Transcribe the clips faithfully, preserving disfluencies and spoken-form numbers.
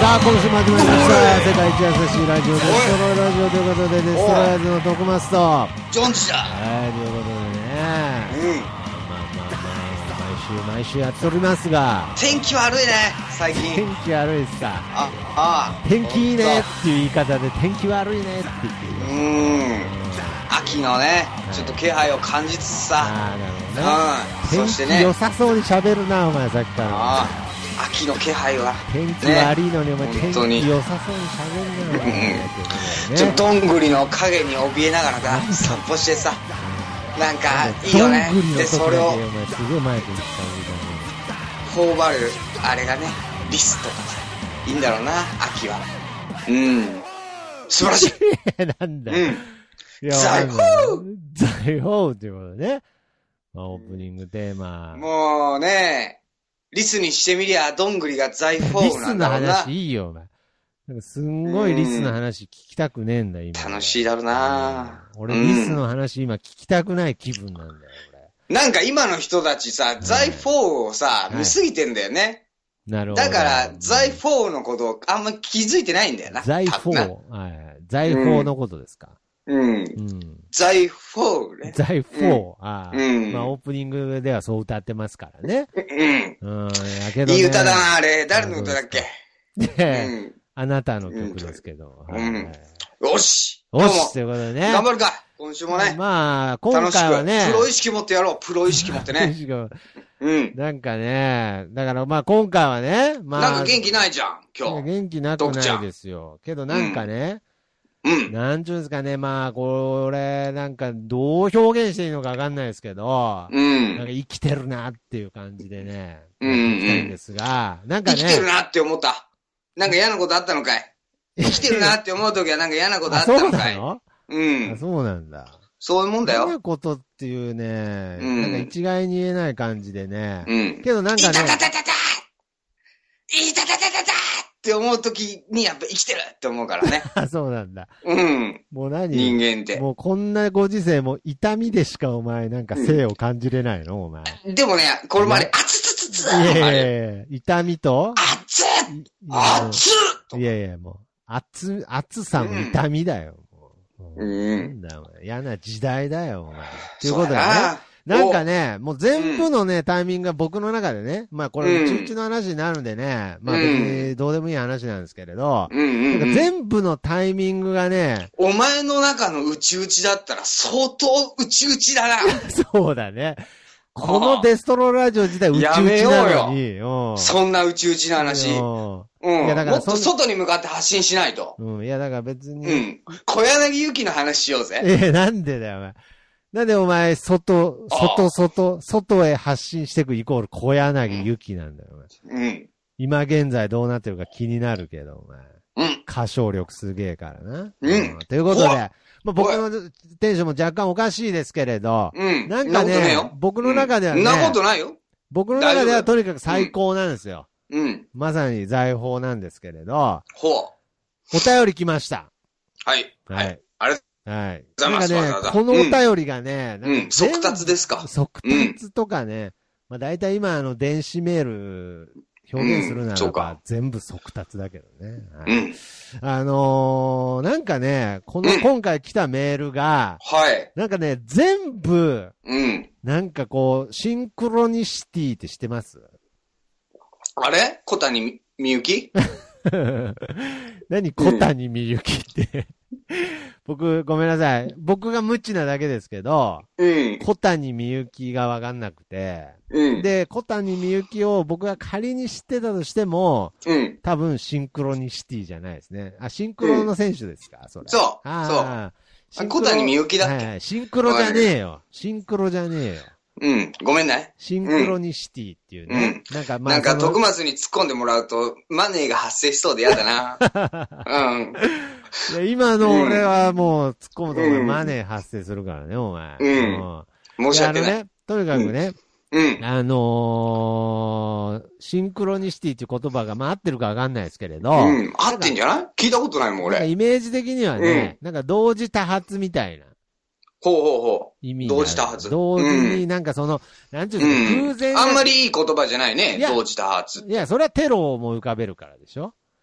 さあ今週も始まりました世界一優しいラジオデストロイラジオということでデストロイヤーズの徳松とジョンジだはいということでね、うん、まあまあまあ毎週毎週やっておりますが天気悪いね最近天気悪いですかああ天気いいねっていう言い方で天気悪いねって言ってうーん秋のねちょっと気配を感じつつさああなるほどね、うん、そしてね天気良さそうに喋るなお前さっきからああ秋の気配は天気悪いのに、ね、お前天気良さそうに喋るな、ね、 ちょっとどんぐりの影に怯えながらさ散歩してさなんかいいよねでそれをすごい前で言ったみたいな頬張るあれがねリスとかさいいんだろうな秋はうん素晴らしいなんだ、 うん、 財宝財宝っていうことね、まあ、オープニングテーマもうねリスにしてみりゃどんぐりが財宝なんだろうな。 リスの話いいよお前なんかすんごいリスの話聞きたくねえんだ今楽しいだろうな、 うん、俺リスの話今聞きたくない気分なんだよ俺なんか今の人たちさ財宝をさ、はい、見すぎてんだよねなるほど。 だから、財宝のことをあんま気づいてないんだよな。 財宝はい。財宝のことですか。 うん。うん。財宝ね。 財宝、うん、ああ、 うん。 まあ、オープニングではそう歌ってますからね。 うん。 うん。やけどね。 いい歌だな、あれ。誰の歌だっけね、うん、あなたの曲ですけど。 うん。はい、よしよしということでね。 頑張るか今週もね。 まあ、今回はね。 プロ意識持ってやろう。プロ意識持ってね。うん。 なんかね、だからまあ今回はね、まあ。 なんか元気ないじゃん、今日。 元気なくないですよ。けどなんかね、 うん。 なんちゅうんですかね、まあ、これ、なんかどう表現していいのかわかんないですけど、 うん。 なんか生きてるなっていう感じでね、 うん、うん。 行きたいんですが、なんかね。 生きてるなって思った。なんか嫌なことあったのかい生きてるなって思うときはなんか嫌なことあったのかいそうなの？ うん。 あ、そうなんだ。 そういうもんだよ。 嫌なことっていうね、 うん、 なんか一概に言えない感じでね。 うん。 けどなんかね。 いたたたたたいたたたたたって思うときにやっぱ生きてるって思うからね。 あ、そうなんだ。 うん。 もう何人間って。 もうこんなご時世も痛みでしかお前なんか生を感じれないの、うん、お前。 でもね、これもあれ、熱つつついやいやいや痛みと熱っ熱っいやいや、もう、熱、熱さも痛みだよ。 うん。 なんだお前。嫌な時代だよ、お前。ということでね。なんかね、もう全部のね、タイミングが僕の中でね、まあこれ、うちうちの話になるんでね、まあ別にどうでもいい話なんですけれど、なんか全部のタイミングがね、 お前の中のうちうちだったら相当うちうちだな。 そうだね。このデストロラジオ自体うちうちなのに。 よそんなうちうちの話。うん。いやだからもっと外に向かって発信しないと。 うん。いやだから別に。 うん。小柳ゆきの話しようぜ。 え、なんでだよ、お前。なんでお前、外、外、外、外へ発信していくイコール小柳ゆきなんだよ、お前。うん。今現在どうなってるか気になるけど、お前。うん。歌唱力すげえからな。 うん。うん、 ということで、まあ、僕のテンションも若干おかしいですけれど、うん。なんかね、僕の中ではね、 そんなことないよ。 僕の中ではとにかく最高なんですよ。 うん。うん、 まさに財宝なんですけれど、 ほう。 お便り来ました。 はい。はい。あれはい。 なんかね、このお便りがね、 うん、うん、速達ですか。 速達とかね、うん、まあ大体今あの電子メール表現するならば全部速達だけどね。はい、うん、あのー、なんかね、この、うん、今回来たメールが、 はい。 なんかね、全部、 うん。 なんかこう、シンクロニシティって知ってます？ あれ小谷みゆき何小谷みゆきって。僕、ごめんなさい。僕が無知なだけですけど、うん。小谷みゆきがわかんなくて、うん。で、小谷みゆきを僕が仮に知ってたとしても、うん。多分シンクロニシティじゃないですね。あ、シンクロの選手ですか、うん、それ。 そう。あそう。小谷みゆきだっけ、 はい、シンクロじゃねえよ。シンクロじゃねえよ。 うん。ごめんね。 シンクロニシティっていうね。 うん。なんかまあ。なんか徳松に突っ込んでもらうと、マネーが発生しそうで嫌だな。うん。 いや今の俺はもう突っ込むとお前マネー発生するからね、お前。 うん。うん、申し訳ない。 あのね、とにかくね、うん。うん、あのー、シンクロニシティっていう言葉がまあ合ってるかわかんないですけれど。 うん。合ってんじゃない聞いたことないもん、俺。 なんかイメージ的にはね、うん、なんか同時多発みたいな。 ほうほうほう。 意味同時多発。 同時になんかその、うん、なんていうの、偶然、 うん。あんまりいい言葉じゃないね、同時多発。 いや、それはテロを思い浮かべるからでしょ？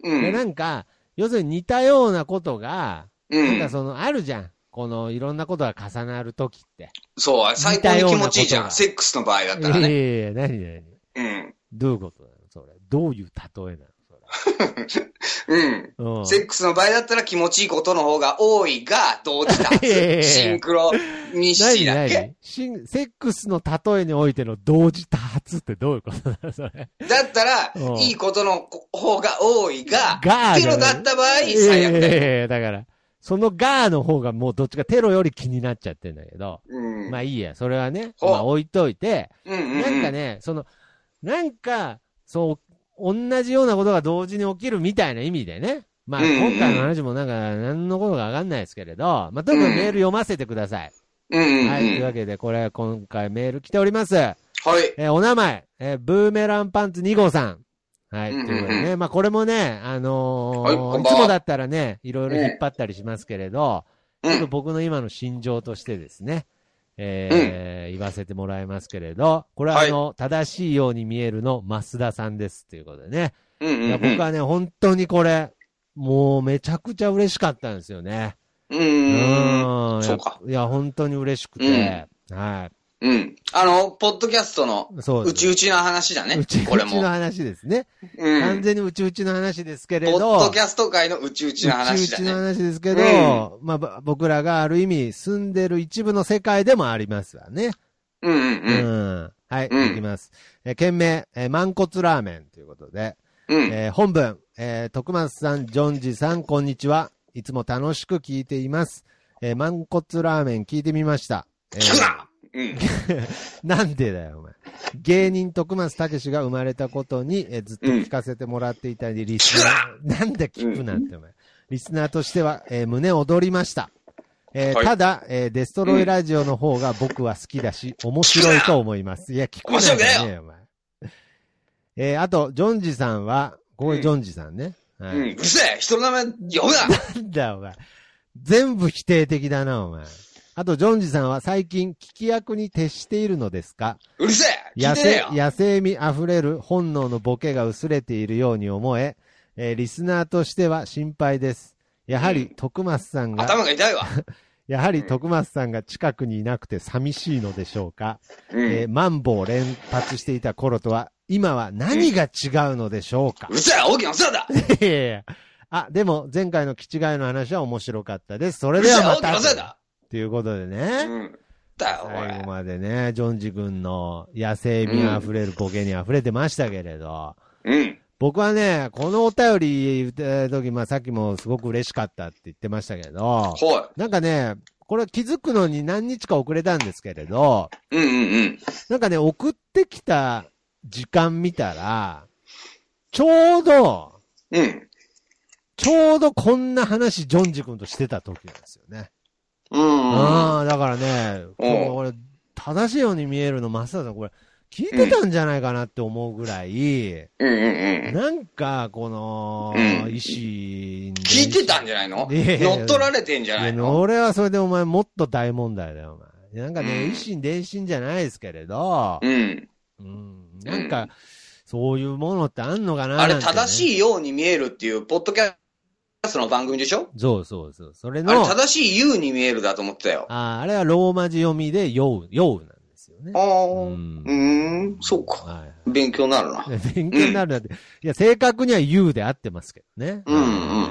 うん、で、なんか、要するに似たようなことが、うん、なんかその、あるじゃん。この、いろんなことが重なるときって。 そう、最高に気持ちいいじゃん。セックスの場合だったらね。 いやいやいや、なになにうん。どういうことなのそれ。どういう例えなのうん、うん。セックスの場合だったら気持ちいいことの方が多いが、同時多発。シンクロミシーだっけシンセックスの例えにおいての同時多発ってどういうことなのそれ。 だったら、いいことの方が多いが、がテロだった場合、最悪だよ。 えー、だから、そのガーの方がもうどっちかテロより気になっちゃってんだけど。うん、まあいいや、それはね、まあ置いといて、うんうんうん、なんかね、その、なんか、そう、同じようなことが同時に起きるみたいな意味でね。まあ、今回の話もなんか、何のことかわかんないですけれど、まあ、とにかくメール読ませてください。うんうんうん、はい。というわけで、これ、今回メール来ております。はい。えー、お名前、えー、ブーメランパンツに号さん。はい。うんうんうん、ということでね、まあ、これもね、あのーはい、いつもだったらね、いろいろ引っ張ったりしますけれど、うん、ちょっと僕の今の心情としてですね、えーうん、言わせてもらいますけれど、これはあの、はい、正しいように見えるの、増田さんです。ということでね。うんうんうん、いや僕はね、本当にこれ、もうめちゃくちゃ嬉しかったんですよね。 うーん。うん。そうか。 いや、本当に嬉しくて、うん、はい。 うん。あの、ポッドキャストの、うちうちの話だね。 うちうちの話ですね。うん。完全にうちうちの話ですけれど。 ポッドキャスト界のうちうちの話だね。うちうちの話ですけど、うん、まあ、僕らがある意味住んでる一部の世界でもありますわね。 うんうんうん。 うん。はい、うん、いきます。えー、件名、えー、満骨ラーメンということで。うん。えー、本文、えー、徳松さん、ジョンジさん、こんにちは。いつも楽しく聞いています。えー、満骨ラーメン聞いてみました。えー、 聞くなうん、 なんでだよ、お前。芸人徳松たけしが生まれたことに、えー、ずっと聞かせてもらっていたり、リスナー、なんで聞くなってお前。リスナーとしては、えー、胸躍りました。えーはい、ただ、えー、デストロイラジオの方が僕は好きだし、うん、面白いと思います。いや、聞くなよね、お前。えー、あと、ジョンジさんは、ここジョンジさんね。 うん。はい、うん、うるせえ人の名前呼ぶななんだ、お前。全部否定的だな、お前。あと、ジョンジさんは最近、聞き役に徹しているのですかうるせえ野生、野生味あふれる本能のボケが薄れているように思え、えー、リスナーとしては心配です。やはり、徳松さんが、 うん、頭が痛いわ。 やはり徳松さんが近くにいなくて寂しいのでしょうか、うんえー、マンボを連発していた頃とは、今は何が違うのでしょうか、 うん、うるせえ大きなお世話だいやいやあ、でも前回の気違いの話は面白かったです。それではまた。 うるせえ大きなお世話だということでね。 うん。だよ、 最後までね、ジョンジ君の野生味あふれるボケにあふれてましたけれど。 うん。 僕はね、このお便り言った時、まあさっきもすごく嬉しかったって言ってましたけど、 はい。 なんかね、これ気づくのに何日か遅れたんですけれど、 うんうんうん。 なんかね、送ってきた時間見たら、ちょうど、 うん。 ちょうどこんな話、ジョンジ君としてた時なんですよね。 うん。 ああ、だからね、これ、正しいように見えるの、マスターさん、これ、聞いてたんじゃないかなって思うぐらい、 うんうんうん、 なんか、この、うん、意思、 聞いてたんじゃないの乗っ取られてんじゃないの俺はそれでお前もっと大問題だよ、お前。なんかね、うん、一心伝心じゃないですけれど、 うん。 うん。なんか、うん、そういうものってあんのかな、ね、 あれ、正しいように見えるっていう、ポッドキャストの番組でしょそうそうそう。それの。 あれ、正しい言うに見えるだと思ってたよ。 ああ、あれはローマ字読みで、酔う、酔うなんですよね。 ああ、うん、うーん、そうか。はい、勉強になるな。 勉強になるなって。うん、いや、正確には言うで合ってますけどね。 うん、うん。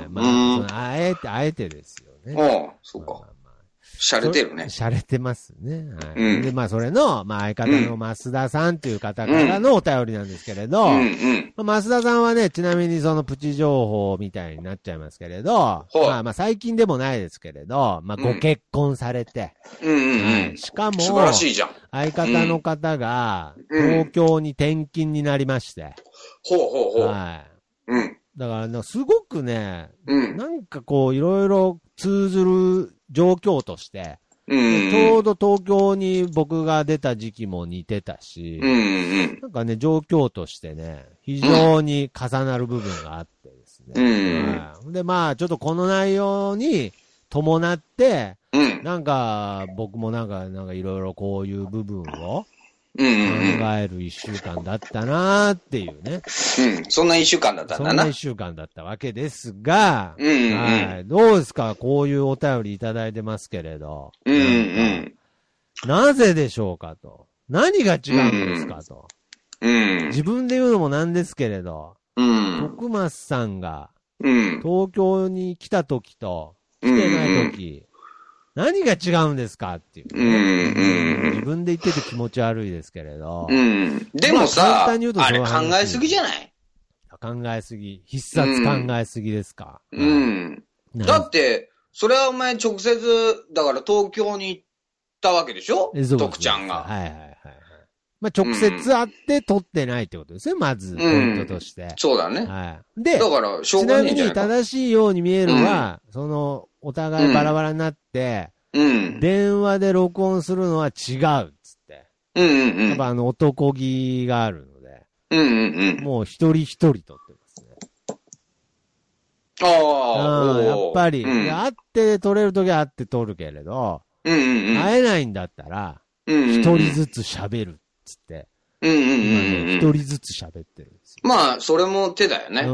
まあ、うん、あえて、あえてですよね。 ああ、そうか。まあまあ洒落てるね。 洒落てますね。はい。うん、で、まあ、それの、まあ、相方の増田さんという方からのお便りなんですけれど、 うんうんまあ、増田さんはね、ちなみにそのプチ情報みたいになっちゃいますけれど、はい、まあ、まあ、最近でもないですけれど、まあ、ご結婚されて、 うんうんうんはい、しかも、 素晴らしいじゃん。 相方の方が、東京に転勤になりまして、 ほうほうほう。 はい。 うん。 だから、すごくね、 うん、 なんかこう、いろいろ通ずる状況として、 うん、 ちょうど東京に僕が出た時期も似てたし、 うんうん、 なんかね、状況としてね、非常に重なる部分があってですね。 うんはい、で、まあ、ちょっとこの内容に伴って、 うん、 なんか、僕もなんか、なんかいろいろこういう部分を、 うんうんうん、 考える一週間だったなーっていうね。 うん。そんな一週間だったんだな。 そんな一週間だったわけですが、 うんうんうん、 はい。どうですか、こういうお便りいただいてますけれど。 うんうんうん。 なぜでしょうかと。何が違うんですかと。 うん、 自分で言うのもなんですけれど、 うん、 徳松さんが、 うん、 東京に来た時と、来てない時、うん、何が違うんですかっていう、ね、 うんうん、 自分で言ってて気持ち悪いですけれど。 うん、でもさ、まあ、 うあれ考えすぎじゃない？ 考えすぎ。必殺考えすぎですか。 うん。うん、だって、それはお前直接、だから東京に行ったわけでしょ？徳ちゃんが。 はいはいはい。まあ、直接会って撮ってないってことですね、まず、ポイントとして。 うん、そうだね。 はい。で、 だから、しょうがないんじゃないか。 ちなみに正しいように見えるは、うん、その、お互いバラバラになって、うん、電話で録音するのは違うっつって。 うんうんうん。 やっぱあの、男気があるので。 うんうんうん。 もう一人一人撮ってますね。 ああ、 やっぱり、うん、会って撮れるときは会って撮るけれど、 うんうんうん、 会えないんだったら、一、うんうん、人ずつ喋る。つって。 うんうんうん、うん。 今ね、一人ずつ喋ってるんですよ。 まあ、それも手だよね。 うん。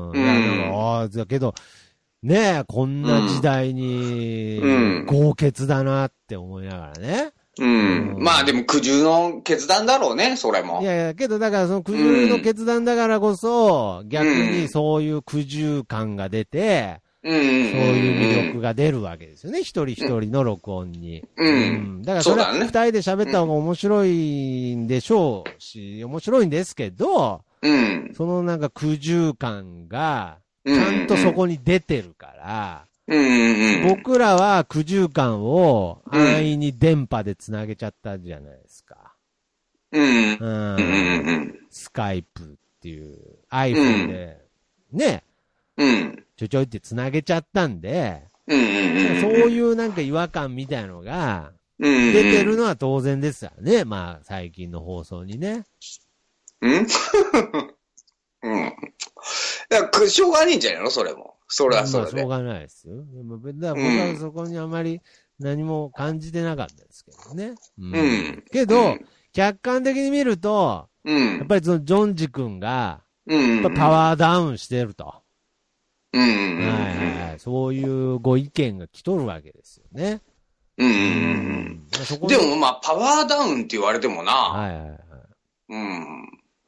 うん。いや、だから、ああ、だけど、ねえ、こんな時代に、うん、豪傑だなって思いながらね。 うん。うん、まあでも苦渋の決断だろうね、それも。 いやいや、けどだからその苦渋の決断だからこそ、うん、逆にそういう苦渋感が出て、うん、そういう魅力が出るわけですよね。一人一人の録音に。 うん。うん、 だからそれは二人で喋った方が面白いんでしょうし、面白いんですけど、 うん。 そのなんか苦渋感が、ちゃんとそこに出てるから、 うんうんうん、 僕らは苦渋感を安易に電波でつなげちゃったじゃないですか。 うん。 うん。 うん、 スカイプっていう iPhone で、うん、ね。 うん。 ちょちょいってつなげちゃったんで、 うんうんうん、 そういうなんか違和感みたいのが、出てるのは当然ですよね。まあ、最近の放送にね。 うんうん。だから、しょうがねえんじゃないのそれも。それはそれで。 まあ、しょうがないですよ。でもだから僕はそこにあまり何も感じてなかったですけどね。うん。うん、けど、うん、客観的に見ると、うん、やっぱりそのジョンジ君が、うん、やっぱパワーダウンしてると。 うんうんうん、 はいはい。そういうご意見が来とるわけですよね。 うんうんうんうん、でもまあ、パワーダウンって言われてもな。 はいはいはい。 うん。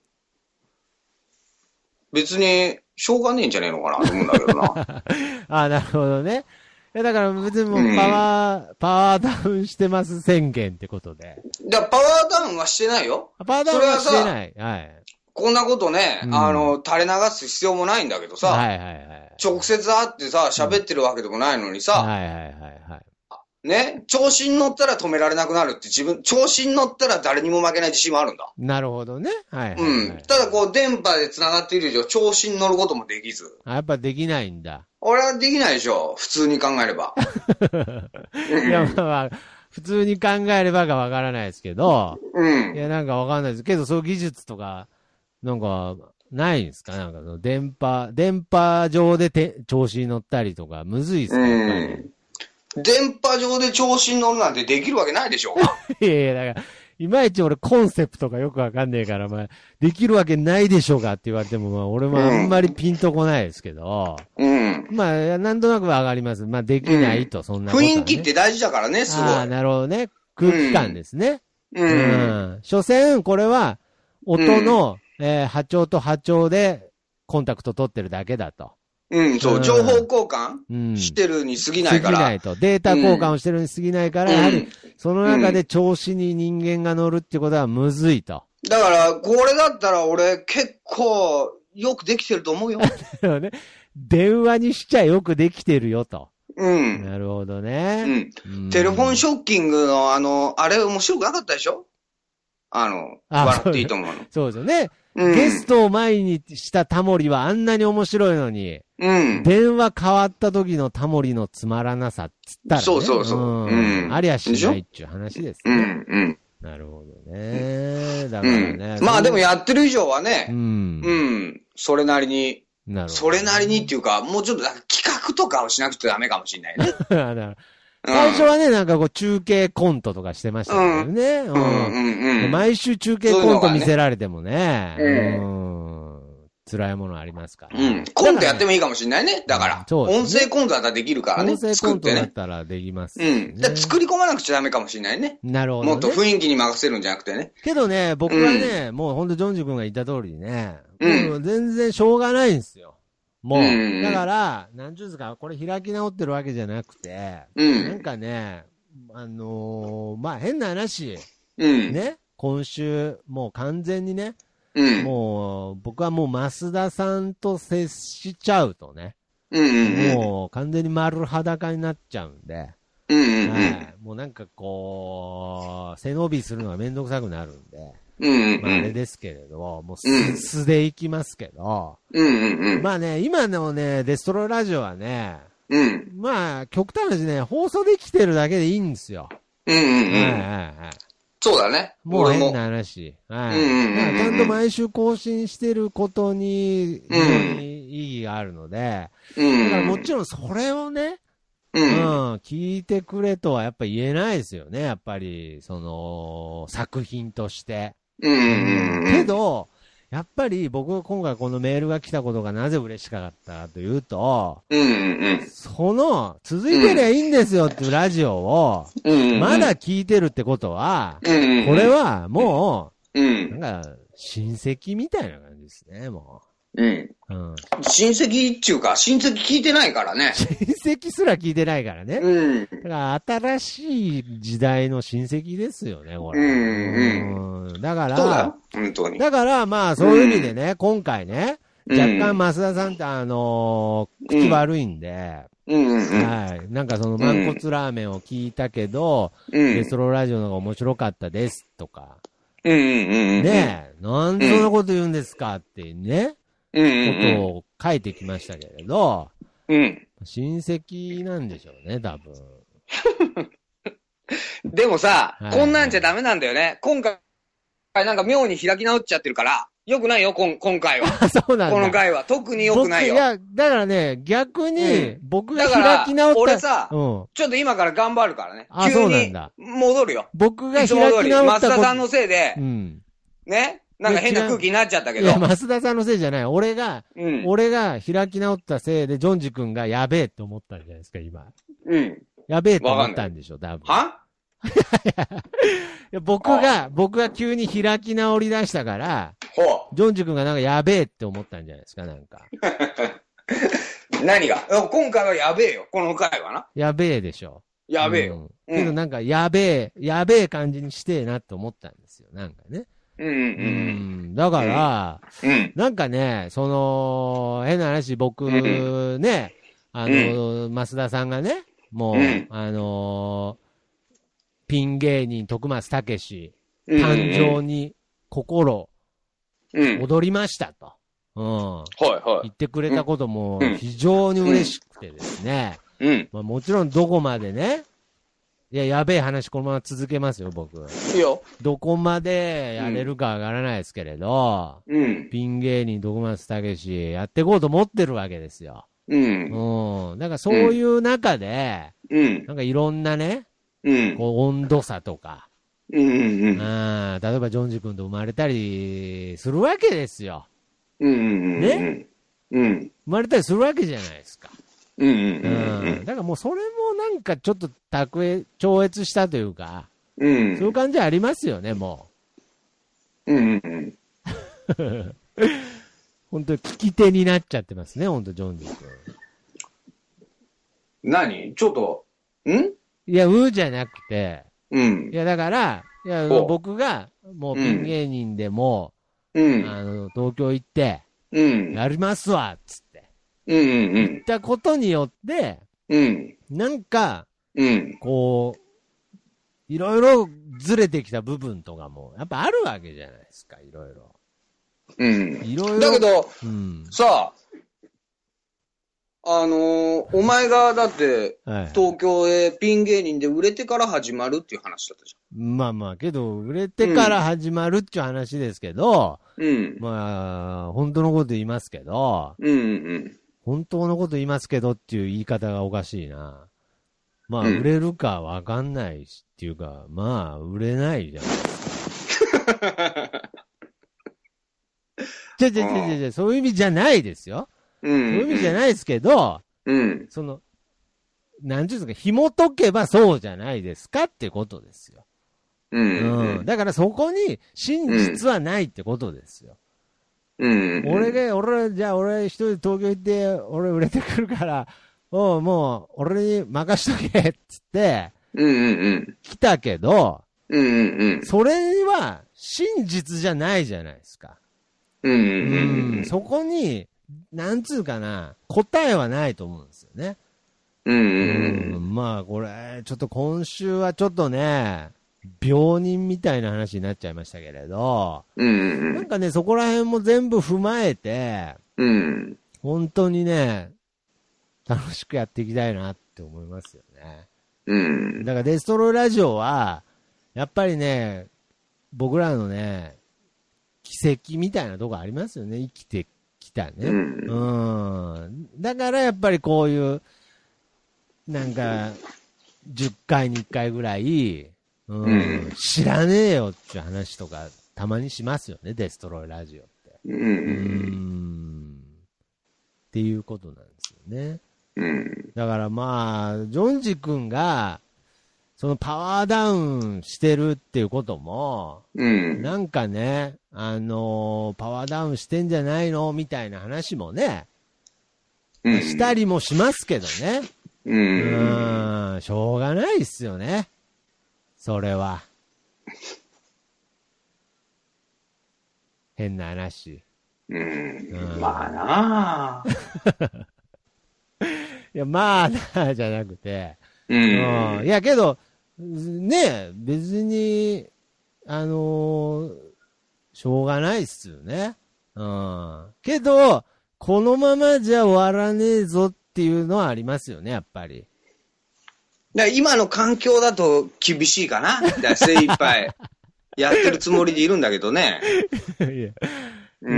別に、しょうがねえんじゃねえのかなと思うんだけどな。 あ、なるほどね。だから別にもうパワー、うん、パワーダウンしてます宣言ってことで。 だからパワーダウンはしてないよ。 パワーダウンはしてない。はい。 こんなことね、うん、あの、垂れ流す必要もないんだけどさ。 はいはいはい。 直接会ってさ、喋ってるわけでもないのにさ。 うん、はいはいはいはい。 ね、調子に乗ったら止められなくなるって自分、調子に乗ったら誰にも負けない自信もあるんだ。 なるほどね。はいはい、はい。 うん。ただこう、電波で繋がっている以上、調子に乗ることもできず。 あ、やっぱできないんだ。 俺はできないでしょ。普通に考えれば。 いや、まあまあ、普通に考えればがわからないですけど。 うん。 いや、なんかわかんないですけど、そういう技術とか、なんか、ないんですかなんかその電波、電波上でて調子に乗ったりとか、むずいっすかやっぱり。うん電波上で調子に乗るなんてできるわけないでしょうか。 いやいや、だから、いまいち俺コンセプトがよくわかんねえから、まあ、できるわけないでしょうかって言われても、まあ、俺もあんまりピンとこないですけど、 うん。 まあ、なんとなくわかります。まあ、できないと、うん、そんなこと、ね。 雰囲気って大事だからね、すごい。 ああ、なるほどね。空気感ですね。 うん。うん。 所詮、これは、音の、うん、えー、波長と波長でコンタクト取ってるだけだと。 うん、そう、情報交換してるに過ぎないから。 過ぎないと。データ交換をしてるに過ぎないから、うん、やはり、その中で調子に人間が乗るってことはむずいと。 だから、これだったら俺結構よくできてると思うよ。 ね、電話にしちゃよくできてるよと。 うん。 なるほどね。 うん。うん、テレフォンショッキングのあの、あれ面白くなかったでしょあの、あ笑っていいと思うの。 そうですよね。うん、ゲストを前にしたタモリはあんなに面白いのに、うん、電話変わった時のタモリのつまらなさっつったら、ね、 そうそうそう。 うんうん、ありゃしないっちゅう話ですね。 うんうん、 なるほどね。だからね。 うん、まあでもやってる以上はね、 うん、 うん、それなりに、なるほどね、それなりにっていうか、もうちょっと企画とかをしなくてダメかもしれないね。 最初はね、なんかこう中継コントとかしてましたけどね。うん。うんうん、毎週中継コント見せられてもね。うねうん。辛いものありますから。 うん。コントやってもいいかもしれないね。だから。そうですね、音声コントだったらできるからね。 音声コントだったらできます、 ね。うん。で作り込まなくちゃダメかもしれないね。 なるほど、ね。 もっと雰囲気に任せるんじゃなくてね。 けどね、僕はね、うん、もうほんとジョンジ君が言った通りにね、うん、もう全然しょうがないんですよ。もう、うんうん、だから、なんちゅうんですか、これ開き直ってるわけじゃなくて、うん、なんかね、あのー、まあ、変な話、うん、ね、今週、もう完全にね、うん、もう、僕はもう増田さんと接しちゃうとね、うんうんうん、もう完全に丸裸になっちゃうんで、うんうんうん、はい、もうなんかこう、背伸びするのがめんどくさくなるんで、うんうんうん、まああれですけれど、もう素、うん、素でいきますけど、うんうんうん、まあね、今のね、デストロイラジオはね、うん、まあ、極端な話ね、放送できてるだけでいいんですよ。うんうんうん。はいはいはい。 そうだね。 もう変な話。はい。うんうんうんうん、ちゃんと毎週更新してることに、非常に意義があるので、うん、だからもちろんそれをね、うん、うん、聞いてくれとはやっぱ言えないですよね、やっぱり、その、作品として。うんうんうん、けど、やっぱり僕が今回このメールが来たことがなぜ嬉しかったかというと、うんうんうん、その、続いてりゃいいんですよっていうラジオを、まだ聞いてるってことは、うんうんうん、これはもう、うん、なんか、親戚みたいな感じですね、もう。 うん。うん。親戚っていうか、親戚聞いてないからね。 親戚すら聞いてないからね。うん。だから新しい時代の親戚ですよね、これ。うんうん。だから、 そうだよ、本当に。 だから、まあ、そういう意味でね、うん、今回ね、若干増田さんってあのー、口悪いんで、うんうんうん、はい。なんかその、軟骨ラーメンを聞いたけど、うん、レストロラジオの方が面白かったですとか。うんうんうんうん、ねえ、なんでそんなこと言うんですかってね。うんうんうん、ことを書いてきましたけれど、うん、親戚なんでしょうね、多分。 でもさ、はいはい、こんなんじゃダメなんだよね。今回、なんか妙に開き直っちゃってるから、よくないよ、こん今回は。そうなんだ。この回は。特によくないよ。 いや、だからね、逆に、僕が開き直った、うん、 俺さ、うん、ちょっと今から頑張るからね。 あ、そうなんだ。 戻るよ。 僕が開き直った。 松田さんのせいで、うん、ね。なんか変な空気になっちゃったけど。 いや、増田さんのせいじゃない。俺が、うん、俺が開き直ったせいで、ジョンジ君がやべえって思ったんじゃないですか、今。うん。やべえって思ったんでしょ、多分。はいや僕が、僕が急に開き直り出したから、ほう。ジョンジ君がなんかやべえって思ったんじゃないですか、なんか。 何が今回はやべえよ、この回はな。 やべえでしょ。 やべえよ。 うん。けどなんか、やべえ、やべえ感じにしてえなって思ったんですよ、なんかね。うんうんうん、だから、うん、なんかね、その、変な話、僕、うん、ね、あの、うん、増田さんがね、もう、うん、あのー、ピン芸人徳松武史、誕生に心、踊りましたと、うん、はいはい、言ってくれたことも非常に嬉しくてですね、うん、まあ、もちろんどこまでね、いや、やべえ話このまま続けますよ、僕。いいよ。どこまでやれるかわからないですけれど、うん。ピン芸人、徳松武史、やっていこうと思ってるわけですよ。うん。うん。だからそういう中で、うん。なんかいろんなね、うん。こう、温度差とか、うんうんうん。あ例えば、ジョンジ君と生まれたりするわけですよ。うんうんうん。ね。うん。生まれたりするわけじゃないですか。うんうんうん、うん。だからもうそれもなんかちょっと卓越、超越したというか、うん。そういう感じありますよね、もう。うんうんうん。本当に聞き手になっちゃってますね、本当ジョンジ君。 何ちょっと、んいや、うじゃなくて、うん。いや、だから、いや、僕が、もうピン芸人でも、うん。あの、東京行って、うん。やりますわ、つって。うんうんうん。言ったことによって、うん。なんか、うん。こう、いろいろずれてきた部分とかも、やっぱあるわけじゃないですか、いろいろ。うん。いろいろ。だけど、うん、さあ、あのー、お前がだって、はい、東京へピン芸人で売れてから始まるっていう話だったじゃん。まあまあ、けど、売れてから始まるっていう話ですけど、うん。まあ、本当のこと言いますけど、うんうん。本当のこと言いますけどっていう言い方がおかしいな。 まあ、売れるかわかんないし、っていうか、まあ、売れないじゃないですか。じゃじゃじゃじゃじゃ、そういう意味じゃないですよ。うん、そういう意味じゃないですけど、うん、その、なんていうんですか、紐解けばそうじゃないですかってことですよ。うん、うん。だからそこに真実はないってことですよ。うん。俺が、俺、じゃあ俺一人で東京行って、俺売れてくるから、おう、もう、俺に任しとけ、っつって、うんうんうん。来たけど、うんうんうん。それは真実じゃないじゃないですか。うんうんうん。うん、そこに、なんつうかな、答えはないと思うんですよね。うんうんうん。まあ、これ、ちょっと今週はちょっとね、病人みたいな話になっちゃいましたけれど、うんうんうん、なんかね、そこら辺も全部踏まえて、うん、本当にね、楽しくやっていきたいなって思いますよね。うん、だからデストロイラジオは、やっぱりね、僕らのね、奇跡みたいなとこありますよね、生きてきたね。うん、うん。だからやっぱりこういう、なんか、じゅっかいにいっかいぐらい、うんうん、知らねえよっていう話とかたまにしますよね、デストロイラジオって。うん、うーんっていうことなんですよね。うん、だからまあ、ジョンジ君が、そのパワーダウンしてるっていうことも、うん、なんかね、あのー、パワーダウンしてんじゃないのみたいな話もね、うん、したりもしますけどね。うん、うーん、しょうがないっすよね。それは。変な話。うん。うん、まあなぁ。いや、まあなぁじゃなくて。うん。うん、いや、けど、ね、別に、あのー、しょうがないっすよね。うん。けど、このままじゃ終わらねえぞっていうのはありますよね、やっぱり。だ今の環境だと厳しいかな。だ精一杯やってるつもりでいるんだけどね。いやうん。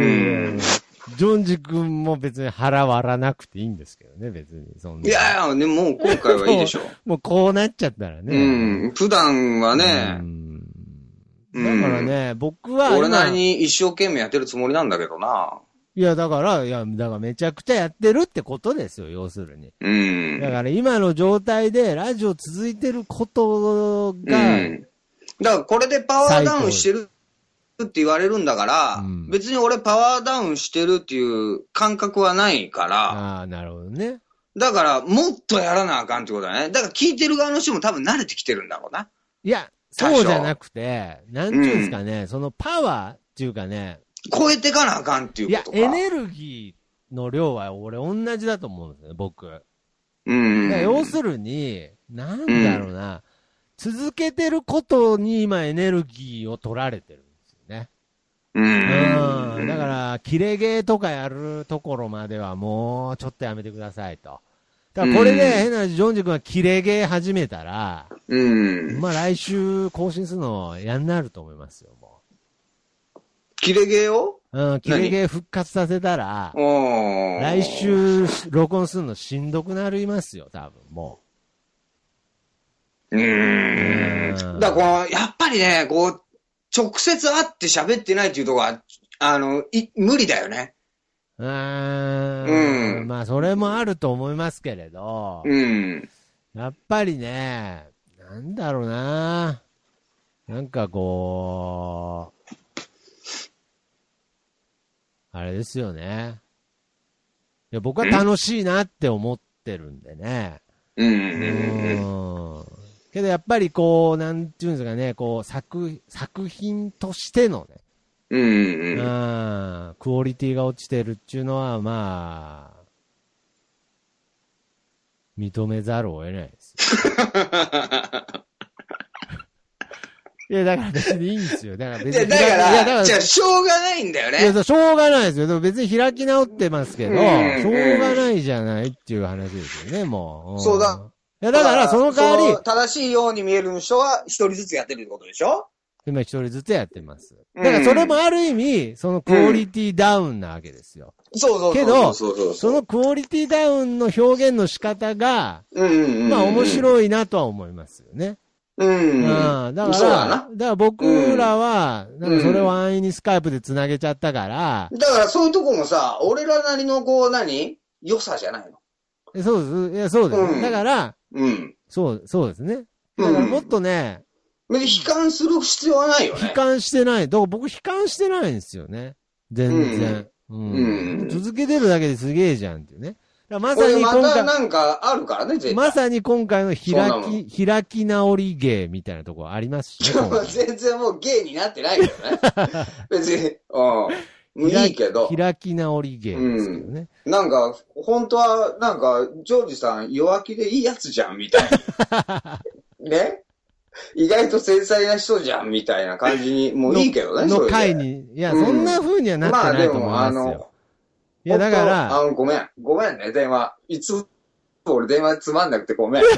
ジョンジ君も別に腹割らなくていいんですけどね、別に。そんないやいや、ね、もう今回はいいでしょ。もうこうなっちゃったらね。うん。普段はね。うんだからね、僕は。俺なりに一生懸命やってるつもりなんだけどな。いや、だから、いや、だからめちゃくちゃやってるってことですよ、要するに。うん。だから今の状態でラジオ続いてることが、うん。だからこれでパワーダウンしてるって言われるんだから、うん、別に俺パワーダウンしてるっていう感覚はないから。ああ、なるほどね。だからもっとやらなあかんってことだね。だから聞いてる側の人も多分慣れてきてるんだろうな。いや、そうじゃなくて、なんていうんですかね、うん、そのパワーっていうかね、超えてかなあかんっていうことか。いや、エネルギーの量は俺同じだと思うんですよね、僕。うん。要するに、なんだろうな、うん、続けてることに今エネルギーを取られてるんですよね。うん。うん。だから、キレゲーとかやるところまではもうちょっとやめてくださいと。だからこれで変な話、ジョンジ君がキレゲー始めたら、うん。まあ来週更新するのやんなると思いますよ、もう。キレゲーをうん、キレゲー復活させたら、来週録音するのしんどくなりますよ、多分、もう。うーん。だから、やっぱりね、こう、直接会って喋ってないっていうところは、あの、い、無理だよね。うーん。うん。まあ、それもあると思いますけれど、うん。やっぱりね、なんだろうな。なんかこう、あれですよね。いや僕は楽しいなって思ってるんでね。うん。うん。けどやっぱりこう、なんていうんですかね、こう、作、作品としてのね。うんうんうん。クオリティが落ちてるっていうのは、まあ、認めざるを得ないです。いや、だから別にいいんですよ。だから別に。いや、だから、いやだからじゃあ、しょうがないんだよね。いや、しょうがないですよ。でも別に開き直ってますけど、しょうがないじゃないっていう話ですよね、もう。うん、そうだ。いや、だからその代わり。正しいように見える人は一人ずつやってるってことでしょ？ 今一人ずつやってます。だからそれもある意味、そのクオリティダウンなわけですよ。 うん、そうそうそう。 けど、そのクオリティダウンの表現の仕方が、うんうんうんうん、まあ面白いなとは思いますよね。うん。うん。だから、だから僕らは、なんかそれを安易にスカイプで繋げちゃったから、 だからそういうとこもさ、俺らなりのこう何良さじゃないの？そうです。いや、そうです、うん。だから、うん。そう、そうですね。だからもっとね、 うん、悲観する必要はないよね。 悲観してない。だから僕悲観してないんですよね。全然。うん。うん、続けてるだけですげえじゃんっていうね。まさに今回。 またなんかあるからね、絶対。 まさに今回の開き、開き直り芸みたいなところありますしね。 全然もう芸になってないけどね。別に、うん。もういいけど。 開き直り芸ですけどね。 うん、なんか、本当は、なんか、ジョージさん弱気でいいやつじゃん、みたいな。ね意外と繊細な人じゃん、みたいな感じに、もういいけどね、 の回に。いや、そんな風にはなってないと思いますよ。まあでも、あの、 いや、だから。あの、ごめん。ごめんね、電話。いつ、俺電話つまんなくてごめん。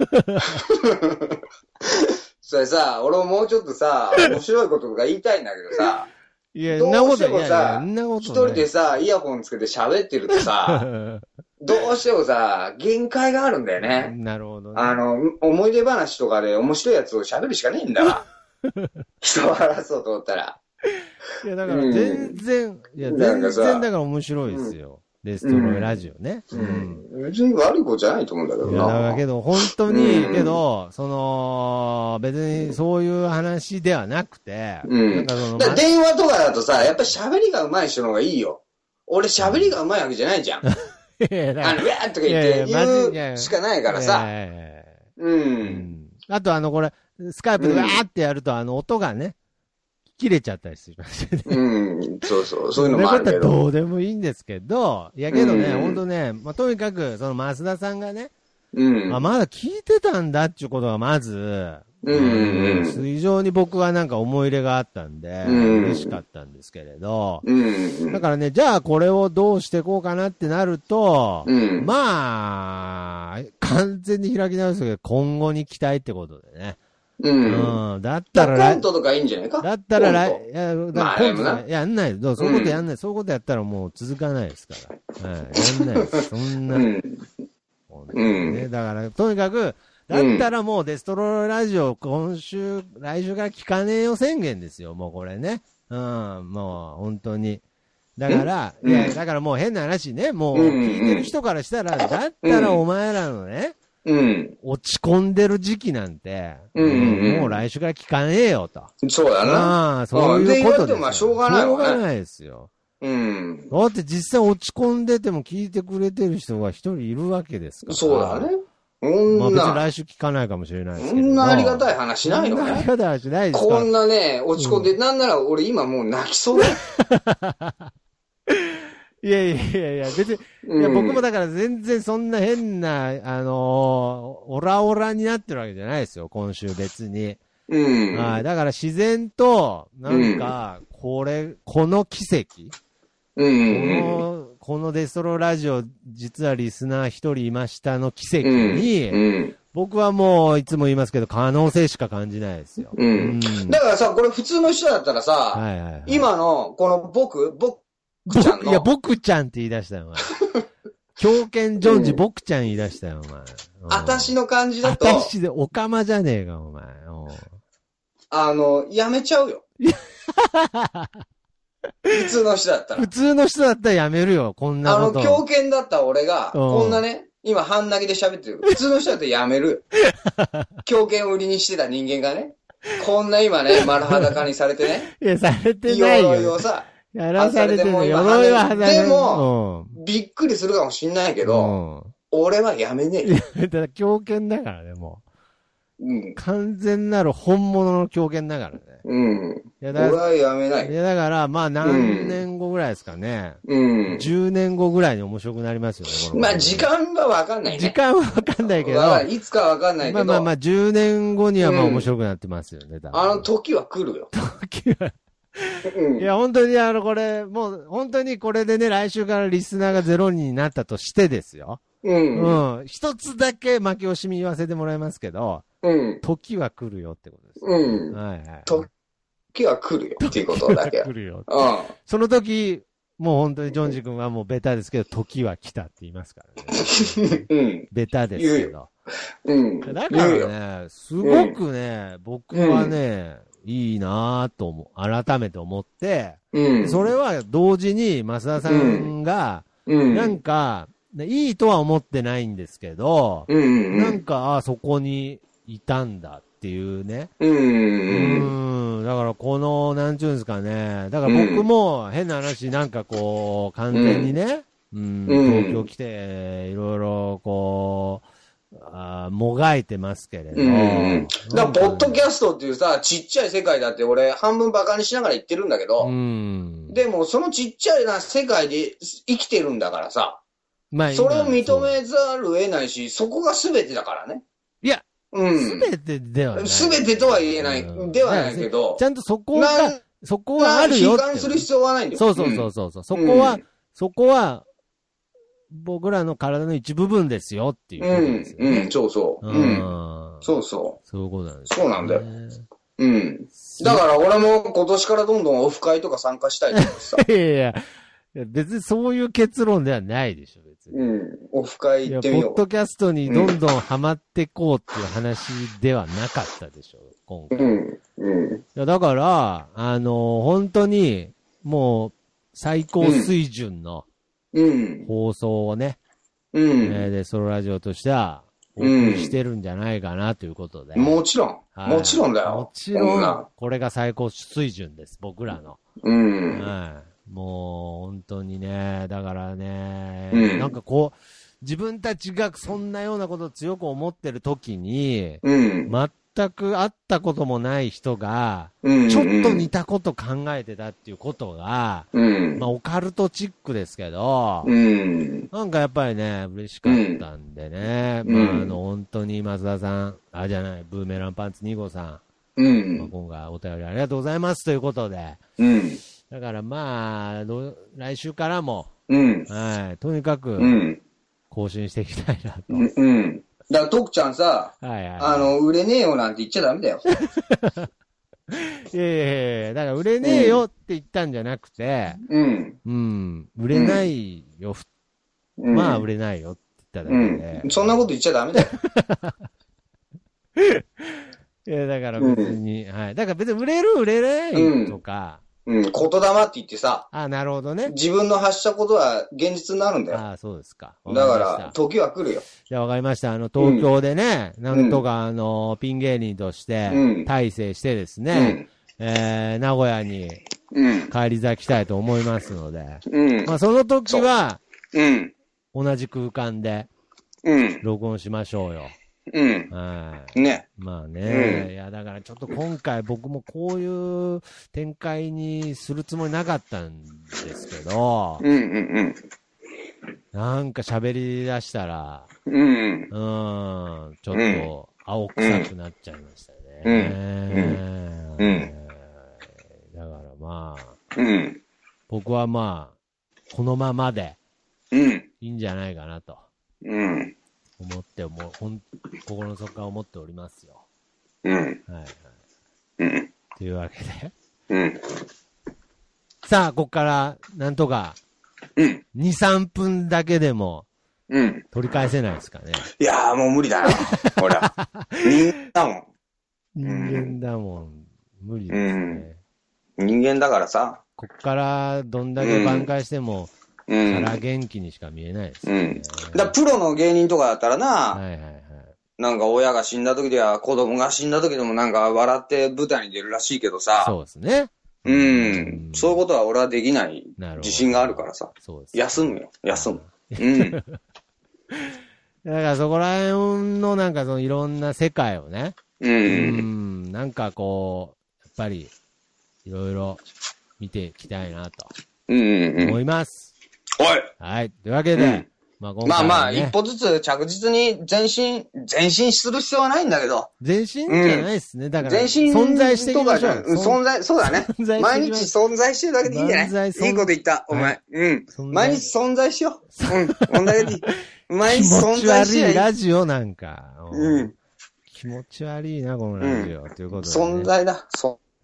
それさ、俺ももうちょっとさ、面白いこととか言いたいんだけどさ。 いや、 どうしてもさ、一人でさ、イヤホンつけて喋ってるとさ、どうしてもさ、限界があるんだよね。 なるほど、ね。 あの、思い出話とかで面白いやつを喋るしかねえんだわ。人を話そうと思ったら。 いや、だから全然、うん、いや、全然だから面白いですよ。うん、デストロイラジオね。 うん。うん、別に悪いことじゃないと思うんだけどな。いや、 だからけど、本当に、うん、けど、その、別にそういう話ではなくて、 うん。なんかその、だ電話とかだとさ、やっぱり喋りが上手い人の方がいいよ。俺喋りが上手いわけじゃないじゃん。いや、あの、うわーっとか言って言うしかないからさ。うん。 あとあの、これ、スカイプでわーってやると、あの、音がね、切れちゃったりしますよね。 うん、そうそう、そういうのもあるけど。 そういうことはどうでもいいんですけど、いやけどね、うん、ほんとね、まあ、とにかく、その、増田さんがね、うん、あ、まだ聞いてたんだっていうことがまず、うんうんうん、非常に僕はなんか思い入れがあったんで、うん、嬉しかったんですけれど、うんうん、だからね、じゃあこれをどうしていこうかなってなると、うん、まあ、完全に開き直るんですけど、今後に期待ってことでね。うん。うん。だったら、 コントとかいいんじゃないかだったら、いや、だからコント、まあ、やんない。どうそういうことやんない、うん。そういうことやったらもう続かないですから。はい。やんないです。そんな。うん。ね、だから、とにかく、だったらもうデストロイラジオ今週、来週から聞かねえよ宣言ですよ。もうこれね。うん。もう本当に。だから、いや、だからもう変な話ね。もう聞いてる人からしたら、だったらお前らのね、うん。落ち込んでる時期なんて、うんうんうん、もう来週から聞かねえよと。 そうだな。 ああ、そういうことですよ。 まあ、しょうがない、ね。 しょうがないですよ。うん。だって実際落ち込んでても聞いてくれてる人が一人いるわけですから。 そうだね。 まあ別に来週聞かないかもしれないですけど。 そんなありがたい話ないのね。 そんなありがたい話ないですかこんなね、落ち込んで、うん、なんなら俺今もう泣きそうだよ。 いやいやいやいや、別に、うん、いや僕もだから全然そんな変な、あのー、オラオラになってるわけじゃないですよ、今週別に。うん。はい。だから自然と、なんか、これ、うん、この奇跡、うん、この、このデストロラジオ、実はリスナー一人いましたの奇跡に、うんうん、僕はもういつも言いますけど、可能性しか感じないですよ。 うん。うん、だからさ、これ普通の人だったらさ、はいはいはい、今の、この僕、僕、 僕ちゃんのいや、僕ちゃんって言い出したよ、お前。狂犬ジョンジ、僕ちゃん言い出したよ、お前。 あたしの感じだと。 あたしで、おかまじゃねえか、お前。 あの、やめちゃうよ。普通の人だったら。 普通の人だったらやめるよ、こんなこと。 あの、狂犬だった俺が、こんなね、今半泣きで喋ってる。普通の人だったらやめるよ。狂犬を売りにしてた人間がね、こんな今ね、丸裸にされてね。 いや、されてないよ。 鎧をさ、 やらされても鎧は外れでも、うん、びっくりするかもしんないけど、うん、俺はやめねえよ。 だから狂犬だからね、もう。うん、完全なる本物の狂犬だからね。 うん。いやだ俺はやめない。 いやだから、まあ何年後ぐらいですかね。うん。じゅうねんごぐらいに面白くなりますよね、 この。まあ時間はわかんないね。 時間はわかんないけど。 いつかわかんないけど。 まあまあまあ、じゅうねんごにはまあ面白くなってますよね、 うん、あの時は来るよ。 時は。うん、いや、本当にあの、これ、もう、本当にこれでね、来週からリスナーがゼロにんになったとしてですよ。うん。うん。一つだけ負け惜しみ言わせてもらいますけど、うん。時は来るよってことです。 うん。はいはい。と、 時は来るよっていうことだけ。 来るよ。 うん。 その時、もう本当にジョンジ君はもうベタですけど、時は来たって言いますからね。うん。ベタですけど。うん。だからね、すごくね、うん、僕はね、うん、いいなぁと思う、改めて思って、うん、それは同時に増田さんが、うん、なんか、いいとは思ってないんですけど、うんうんうん、なんか、あそこにいたんだっていうね。うんうんうん、だからこの、なんちゅうんですかね。だから僕も変な話、なんかこう、完全にね、うん、うん、東京来て、いろいろこう、あもがいてますけれど。うん。 だから、ポッドキャストっていうさ、ちっちゃい世界だって俺、半分バカにしながら言ってるんだけど、うん、でも、そのちっちゃいな世界で生きてるんだからさ、まあ、それを認めざるを得ないし、そこが全てだからね。 いや、うん。全てではない。 全てとは言えない、うん、ではないけど、 ちゃんとそこが、そこはあるよって。 悲観する必要はないんだよ。 そうそうそうそう。うん、そこは、うん、そこは、僕らの体の一部分ですよっていうことですよね。 うん、うん、そうそう。うん。そうそう。 そういうことなんです、 ね。そうなんだよ。うん。だから俺も今年からどんどんオフ会とか参加したいと思ってさ。 いやいや、別にそういう結論ではないでしょ、別に。 うん。オフ会行ってみよう。 いや、ポッドキャストにどんどんハマってこうっていう話ではなかったでしょ、今回。うん。うん。いや、だから、あのー、本当に、もう、最高水準の、うん。放送をね。うん。えー、で、ソロラジオとしては、お送りしてるんじゃないかなということで。 うん、もちろん。はい、もちろんだよ。 もちろん、これが最高水準です、僕らの。うん。はい。もう、本当にね、だからね、うん、なんかこう、自分たちがそんなようなことを強く思ってる時に、うん、全く会ったこともない人が、うんうん、ちょっと似たこと考えてたっていうことが、うん、まあオカルトチックですけど、うん、なんかやっぱりね、嬉しかったんでね、うん、まああの本当に増田さん、あじゃない、ブーメランパンツに号さん、うんまあ、今回お便りありがとうございますということで、うん、だからまあ、来週からも、うん、はい、とにかく、更新していきたいなと。うん、 うんだから、徳ちゃんさ、はいはいはい、あの、売れねえよなんて言っちゃダメだよ。 いやいやいや、だから売れねえよって言ったんじゃなくて、うん。うん。売れないよ、うん、まあ売れないよって言っただけで。 うん。そんなこと言っちゃダメだよ。 いや、だから別に、うん、はい。だから別に売れる売れないとか、 うん、言霊って言ってさ。 あ、なるほどね。 自分の発したことは現実になるんだよ。 ああ、そうですか。 だから、時は来るよ。 じゃあわかりました。あの、東京でね、うん、なんとかあの、ピン芸人として、大成してですね、うん、えー、名古屋に、帰り咲きたいと思いますので、うん、まあその時は、うん、同じ空間で、うん、録音しましょうよ。うん。はい。ね。まあね、うん。いや、だからちょっと今回僕もこういう展開にするつもりなかったんですけど、うんうんうん。なんか喋り出したら、うん、うん。ちょっと青臭くなっちゃいましたね。うん。うん。うん、だからまあ、うん。僕はまあ、このままで、うん。いいんじゃないかなと。うん。思っても、ほん、心の底から思っておりますよ。うん。はいはい。うん。というわけで。うん。さあ、ここから、なんとか、うん。に、さんぷんだけでも、うん。取り返せないですかね。 いやー、もう無理だよ。ほら。人間だもん。 人間だもん。無理ですね。 うん。人間だからさ。 こっから、どんだけ挽回しても、うん。から元気にしか見えないですね。 うん。だプロの芸人とかだったらな、はいはいはい。なんか親が死んだ時では子供が死んだ時でもなんか笑って舞台に出るらしいけどさ。 そうですね。 うん。うん、そういうことは俺はできない自信があるからさ。そうです、ね。休むよ。休む。うん。だからそこら辺のなんかそのいろんな世界をね。うん。うん。なんかこう、やっぱりいろいろ見ていきたいなと。うんうんうん。思います。 おいはい。というわけで、うん、まあ今回、ね、 まあまあ、一歩ずつ着実に前進、前進する必要はないんだけど。 前進じゃないですね。うん、だから、前進存在していきましょう。 存在、そうだね。毎日存在してるだけでいいんじゃない？いいこと言った、お前。はい、うん。毎日存在しよう。うん。こんだけでいい。毎日存在しよう。 気持ち悪いラジオなんか。うん。気持ち悪いな、このラジオ。うん、ということで、ね。 存在だ。そ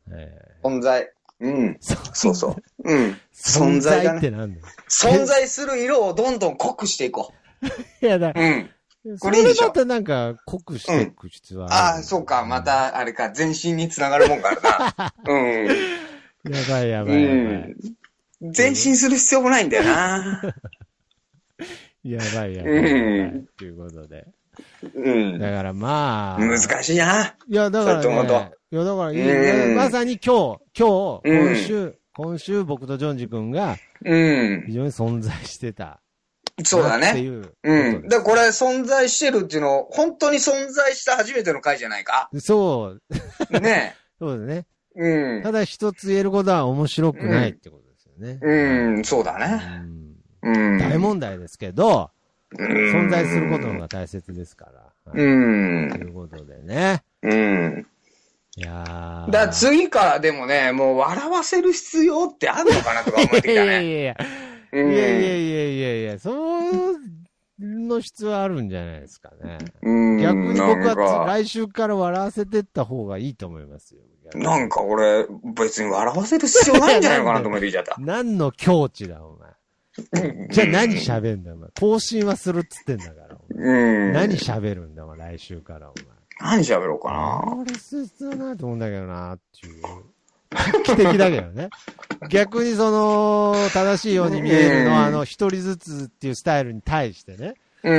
えー、存在。うん。そうそう。うん。存在がね。ってなんだよ。存在する色をどんどん濃くしていこう。いやだ。 うん。 これまたなんか濃くしていく必要ある、 うん。ああ、そうか。また、あれか。全身につながるもんからな。うん。 やばいやばいやばい。うん前進する必要もないんだよな。 やばいやばいやばい。うん、ということで。 うん。 だからまあ。 難しいな。 いや、だから、ね、いや、だからいい、うん、まさに今日、今日、今週、うん、今週僕とジョンジ君が、うん。非常に存在してた。 そうだね。 っていう。 うん。だからこれ存在してるっていうの、本当に存在した初めての回じゃないか。 そう。 ねそうだね。 うん。 ただ一つ言えることは面白くないってことですよね。 うん、うん、そうだね。 うん。大問題ですけど、存在することの方が大切ですから。 うん。 ということでね。 うん。 いやー。 だから次からでもね、もう笑わせる必要ってあるのかなとか思ってきたね。 いやいやいや。いやいやいやいやいや、そうの必要あるんじゃないですかね。 うん。 逆に僕は来週から笑わせてった方がいいと思いますよ。 なんか俺、別に笑わせる必要ないんじゃないかなと思ってきちゃった。 何の境地だ、お前。じゃあ何喋んだ、お前。更新はするっつってんだから。 うん。 何喋るんだ、お前、来週から、お前。何喋ろうかな。 俺、必要ないと思うんだけどな、っていう。画期的だけどね。逆にその、正しいように見えるのは、あの、一人ずつっていうスタイルに対してね。 うん。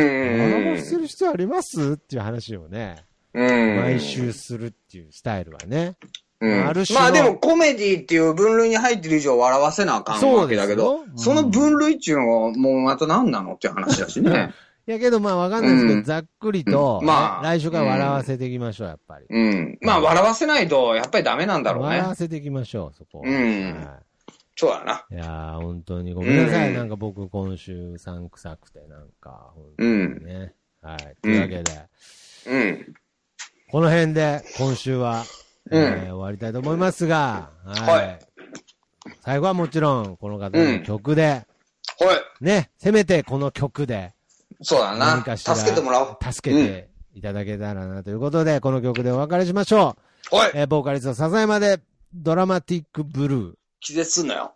笑わせる必要ありますっていう話をね。 うん。 毎週するっていうスタイルはね。 うん。ある種まあでもコメディっていう分類に入ってる以上笑わせなあかんわけだけど、そ, その分類っていうのはもうまた何なのっていう話だしね。 いやけどまあわかんないですけど、うん、ざっくりと、うん、まあ、来週から笑わせていきましょう、やっぱり。 うん。まあ笑わせないとやっぱりダメなんだろうね。 笑わせていきましょう、そこ。 うん。はい、そうだな。 いやー、本当にごめんなさい。うん、なんか僕今週さんくさくてなんか、本当にね。うん、はい。というわけで。 うん。 この辺で今週は、えーうん、終わりたいと思いますが、はい。はい、最後はもちろんこの方の曲で、 うん、はい。 ね、せめてこの曲で、 そうだな。助けてもらおう。 助けていただけたらなということで、うん、この曲でお別れしましょう。はい。 えー、ボーカリスト笹山でドラマティックブルー。 気絶すんなよ。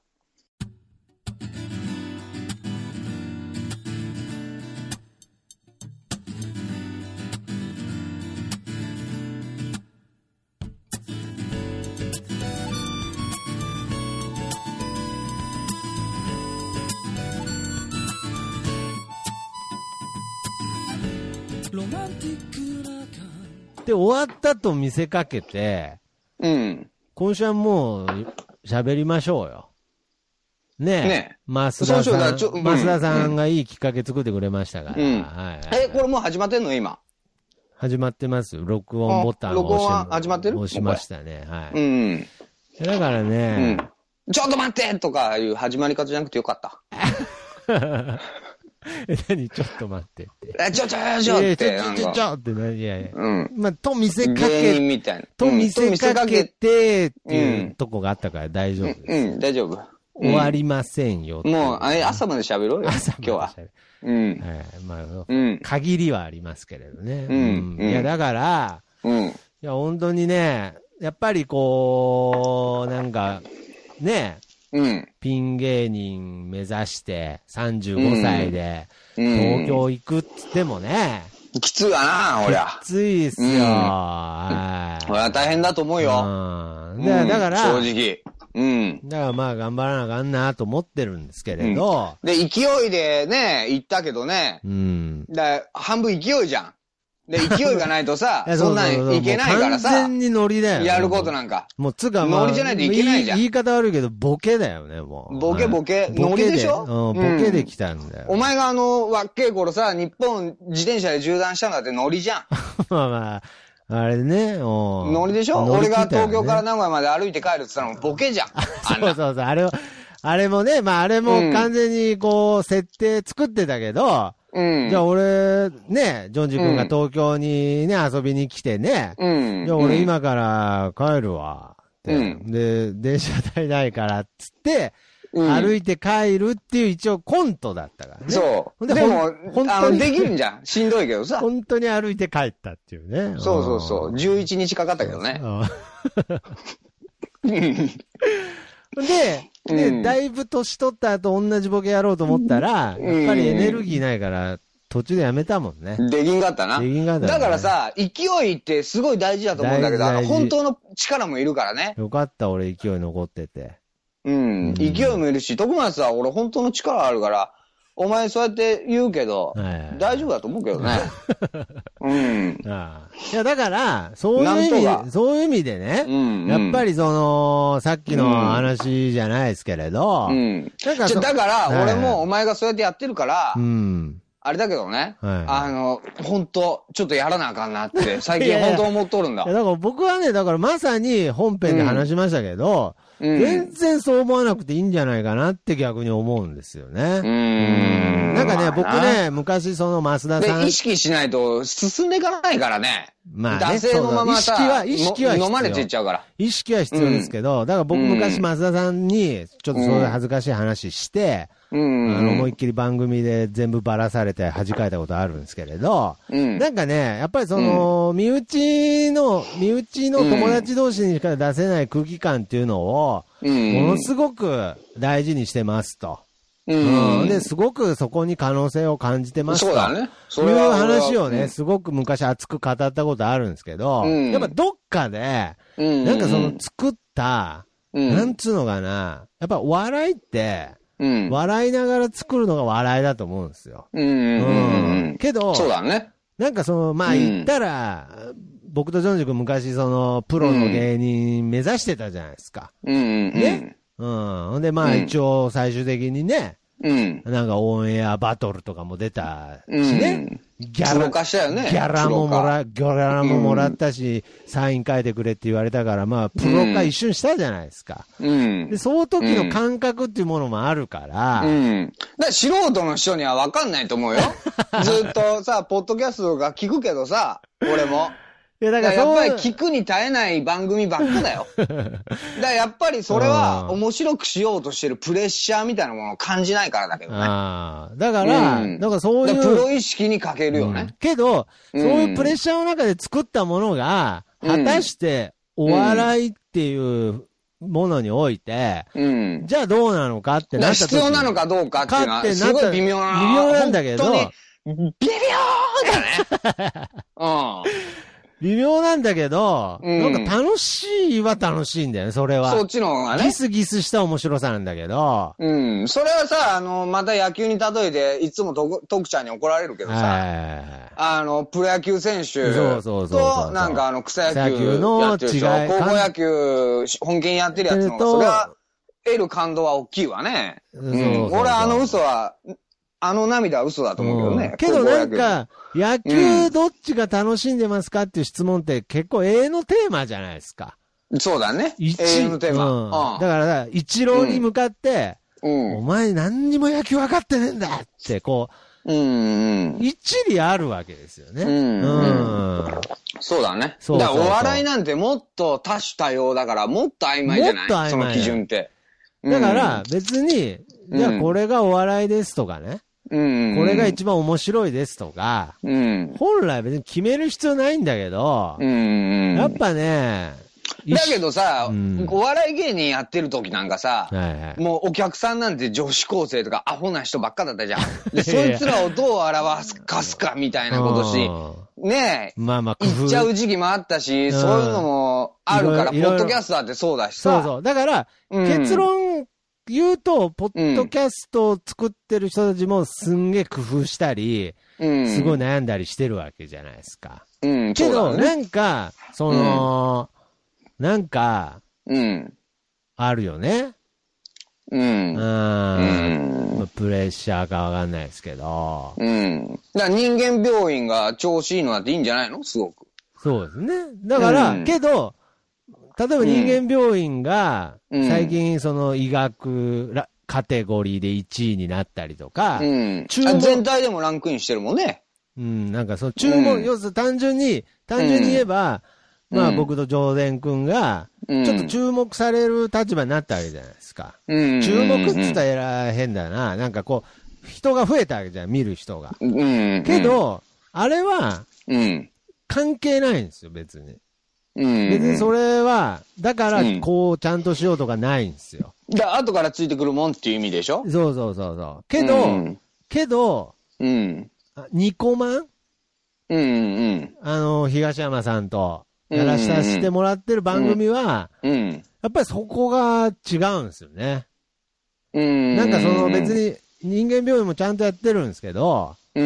で、終わったと見せかけて、 うん。 今週はもう、喋りましょうよ。ねえ。ねえ。増田さん、増田さんがいいきっかけ作ってくれましたから。うん。はい。 え、これもう始まってんの今。 始まってます。録音ボタンを押し、 録音は始まってる押しましたね。はい。 うん。 だからね、 うん、ちょっと待ってとかいう始まり方じゃなくてよかった。 え、何ちょっと待ってって。 え、ちょちょちょって。 ちょちょちょって何いやいや。 うん。 まあ、と見せかけ、 みたいな。 と見せかけてっていうとこがあったから大丈夫です。 うん、大丈夫。 終わりませんよ。 もう、あれ、朝まで喋ろうよ。 朝まで今日は。うん。 はい。まあ、うん、限りはありますけれどね。 うん。 いや、だから、 うん。いや、本当にね、やっぱりこう、なんか、ね、 うん、 ピン芸人目指してさんじゅうごさいで東京行くっつってもね。 うん、きついわな、俺は。 きついっすよ。うん、はい。 俺は大変だと思うよ。 うん、だ, だから、 正直。うん。 だからまあ頑張らなあかんなと思ってるんですけれど。 うん、で、勢いでね、行ったけどね。 うん。 だ半分勢いじゃん。で、勢いがないとさ、そんなんいけないからさ。 完全にノリだよ、ね。 やることなんか。 もうつかまあ、 ノリじゃないといけないじゃん。 言い方悪いけど、ボケだよね、もう。 ボケボケ。ノリでしょうん、ボケで来たんだよ。 お前があの、わっけえ頃さ、日本自転車で縦断したんだってノリじゃん。 まあまあ、あれね、 ノリでしょ俺が東京から名古屋まで歩いて帰るって言ったのもボケじゃん。 そうそうそう、あれを、あれもね、まああれも完全にこう、設定作ってたけど、 うん、 じゃあ俺、ね、ジョンジ君が東京にね、遊びに来てね、 うん、 じゃあ俺今から帰るわって、うん、で、電車代ないからっつって、うん、歩いて帰るっていう一応コントだったからね。 そう。でも、本当にできるんじゃん。しんどいけどさ。 本当に歩いて帰ったっていうね。 そうそうそう。じゅういちにちかかったけどね。 で、で、うん、だいぶ年取った後同じボケやろうと思ったら、うん、やっぱりエネルギーないから、途中でやめたもんね。 できんかったな。 できんかった、ね。 だからさ、勢いってすごい大事だと思うんだけど、あの、本当の力もいるからね。 よかった、俺勢い残ってて。 うん。うん、勢いもいるし、徳松は俺本当の力あるから、お前そうやって言うけど、はいはいはい、大丈夫だと思うけどね。うん。 ああいや、だから、そういう意味、そういう意味でね、うんうん、やっぱりその、さっきの話じゃないですけれど、うん、 なんかだから、俺もお前がそうやってやってるから、うん、あれだけどね、はいはい、あの、本当ちょっとやらなあかんなって、最近本当思っとるんだ。 いやいやだから僕はね、だからまさに本編で話しましたけど、うん、全然そう思わなくていいんじゃないかなって逆に思うんですよね。うーん。なんかね、僕ね、昔その増田さん。 意識しないと進んでいかないからね。 まあね。 惰性のままさ、 意識は、意識は飲まれていっちゃうから。 意識は必要ですけど、うん、だから僕昔増田さんに、ちょっとそういう恥ずかしい話して、うん、あの、思いっきり番組で全部ばらされて恥かいたことあるんですけれど、うん、なんかね、やっぱりその、うん、身内の、身内の友達同士にしか出せない空気感っていうのを、うん、ものすごく大事にしてますと。うん、うん。で、すごくそこに可能性を感じてますと。 そうだね。 そういう話をね、うん、すごく昔熱く語ったことあるんですけど、うん、やっぱどっかで、うん、なんかその作った、うん、なんつうのかな、やっぱ笑いって、うん、笑いながら作るのが笑いだと思うんですよ。うん。うん。けど、 そうだね。 なんかその、まあ言ったら、うん、僕とジョンジ君昔その、プロの芸人目指してたじゃないですか。うん。ね。うん。ほんでまあ一応最終的にね、うん。なんかオンエアバトルとかも出たしね。 うん、ギャラ、化したよね、 ギャラももら、ギャラももらったし、うん、サイン書いてくれって言われたから、まあ、プロ化一瞬したじゃないですか。うん。で、その時の感覚っていうものもあるから。 うん。だから素人の人には分かんないと思うよ。ずっとさ、ポッドキャストが聞くけどさ、俺も。いや、だからやっぱり聞くに耐えない番組ばっかだよ。だからやっぱりそれは面白くしようとしてるプレッシャーみたいなものを感じないからだけどね。ああ。だから、うん、だからそういう。 プロ意識に欠けるよね。うん、 けど、そういうプレッシャーの中で作ったものが、果たしてお笑いっていうものにおいて、うん、じゃあどうなのかってなった時必要なのかどうかっていうのは、すごい微妙な。 微妙なんだけど。 本当に微妙だね。うん。 微妙なんだけど、うん、なんか楽しいは楽しいんだよね、それは。 そっちの方がね。 ギスギスした面白さなんだけど。 うん。それはさ、あの、また野球に例えて、いつもとくちゃんに怒られるけどさ、あの、プロ野球選手と、なんかあの、草野球の違い。高校野球、本気にやってるやつの方が、それは、得る感動は大きいわね。うん。俺あの嘘は、あの涙は嘘だと思うけどね。 うん、けどなんか、野球どっちが楽しんでますかっていう質問って結構永遠のテーマじゃないですか。 そうだね。永遠のテーマ。 うん、だから、一郎に向かって、うん、お前何にも野球分かってねえんだって、こう、うんうん、一理あるわけですよね。うんうんうん、そうだね。そうそうそう。だからお笑いなんてもっと多種多様だから、もっと曖昧じゃない？もっと曖昧。その基準って。 だから別に、じゃあこれがお笑いですとかね。うんうん、これが一番面白いですとか、うん、本来別に決める必要ないんだけど、うんうん、やっぱね、 だけどさ、うん、お笑い芸人やってる時なんかさ、はいはい、もうお客さんなんて女子高生とかアホな人ばっかだったじゃん。で、そいつらをどう表すかすかみたいなことし、ねえ、まあまあ、言っちゃう時期もあったし、そういうのもあるから、ポッドキャストだってそうだしさ。 そうそう。だから、うん、結論、言うと、ポッドキャストを作ってる人たちもすんげえ工夫したり、うん、すごい悩んだりしてるわけじゃないですか。うん、けど、ね、なんか、その、うん、なんか、うん、あるよね。うん。うん。うん、プレッシャーかわかんないですけど。 うん。だから人間病院が調子いいのだっていいんじゃないの？すごく。 そうですね。だから、うん、けど、例えば人間病院が、最近その医学カテゴリーでいちいになったりとか、うん、 注目全体でもランクインしてるもんね。 うん、なんかその注目、うん、要するに単純に、単純に言えば、うん、まあ僕と上田くんが、ちょっと注目される立場になったわけじゃないですか。うん、注目って言ったら変だな。なんかこう、人が増えたわけじゃん、見る人が。うん、けど、あれは、関係ないんですよ、別に。 うん。 別にそれは、だから、こう、ちゃんとしようとかないんですよ。 だ後からついてくるもんっていう意味でしょ？ そうそうそうそう。けど、うん、けど、 うん。 ニコマンうんうん。 あの、東山さんと、やらさせてもらってる番組は、 うんうん、 やっぱりそこが違うんですよね。 うん。 なんかその別に、人間病院もちゃんとやってるんですけど、 うん。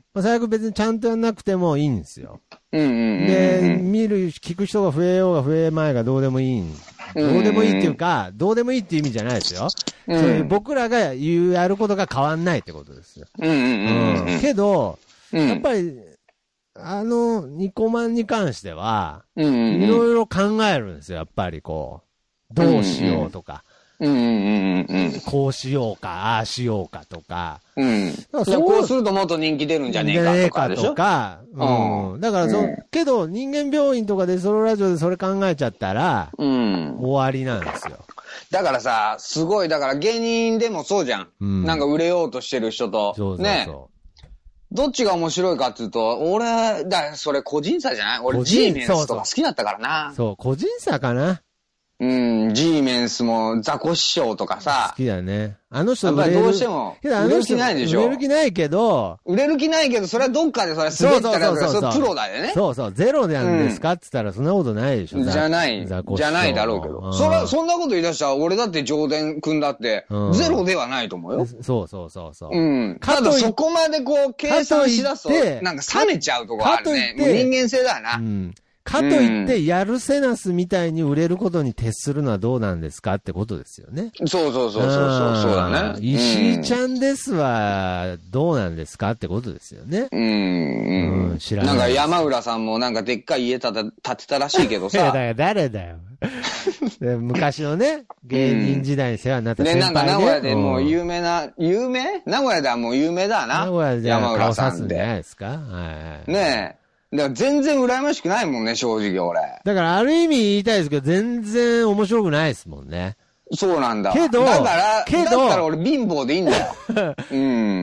まあ、最悪別にちゃんとやんなくてもいいんですよ。 うんうんうんうん、 で、見る、聞く人が増えようが増えまいがどうでもいいん。どうでもいいっていうか、どうでもいいっていう意味じゃないですよ。うん、そういう僕らが言う、やることが変わんないってことですよ。 うんうんうんうん、 けど、うん、やっぱり、あの、ニコマンに関しては、いろいろ考えるんですよ、やっぱりこう。どうしようとか。 うんうんうんうん、 こうしようか、ああしようかとか。 うん。だからこうするともっと人気出るんじゃねえかとかでしょ。 とか。うん。だからそ、うん、けど人間病院とかでソロラジオでそれ考えちゃったら、 うん。 終わりなんですよ。 だからさ、すごい、だから芸人でもそうじゃん。うん、なんか売れようとしてる人と。 そうそうそう。 ね。どっちが面白いかっていうと、俺、だ、それ個人差じゃない？俺、ジーメンスとか好きだったからな。 そう、そう個人差かな。 うん、ジーメンスもザコ師匠とかさ。 好きだね。あの人やっぱりどうしても、売れる気ないでしょ。 売れる気ないけど、 売れる気ないけど、それはどっかでそれ滑ったら、それプロだよね。 そうそう、ゼロなんですかって言ったらそんなことないでしょ。 じゃない、じゃないだろうけど。それそんなこと言い出したら、俺だって上田くんだって、ゼロではないと思うよ。 そうそうそうそう。 うん。ただそこまでこう、計算しだすと、なんか冷めちゃうとこあるね。人間性だよな。うん。 かといって、やるせなすみたいに売れることに徹するのはどうなんですかってことですよね。 そうそうそうそうそう、そうだね。 石井ちゃんですは、どうなんですかってことですよね。 うん。うん。知らない。なんか山浦さんもなんかでっかい家建て、建てたらしいけどさ。いや、 だから誰だよ。昔のね、芸人時代に世話になった先輩、ね、 で、なんか名古屋でもう有名な、有名名古屋ではもう有名だな。 名古屋では顔さすんじゃないですか。はい。 ねえ。だから全然羨ましくないもんね、正直俺。 だからある意味言いたいですけど、全然面白くないですもんね。 そうなんだ。 けど、 だから、けど、だったら俺貧乏でいいんだよ。うん。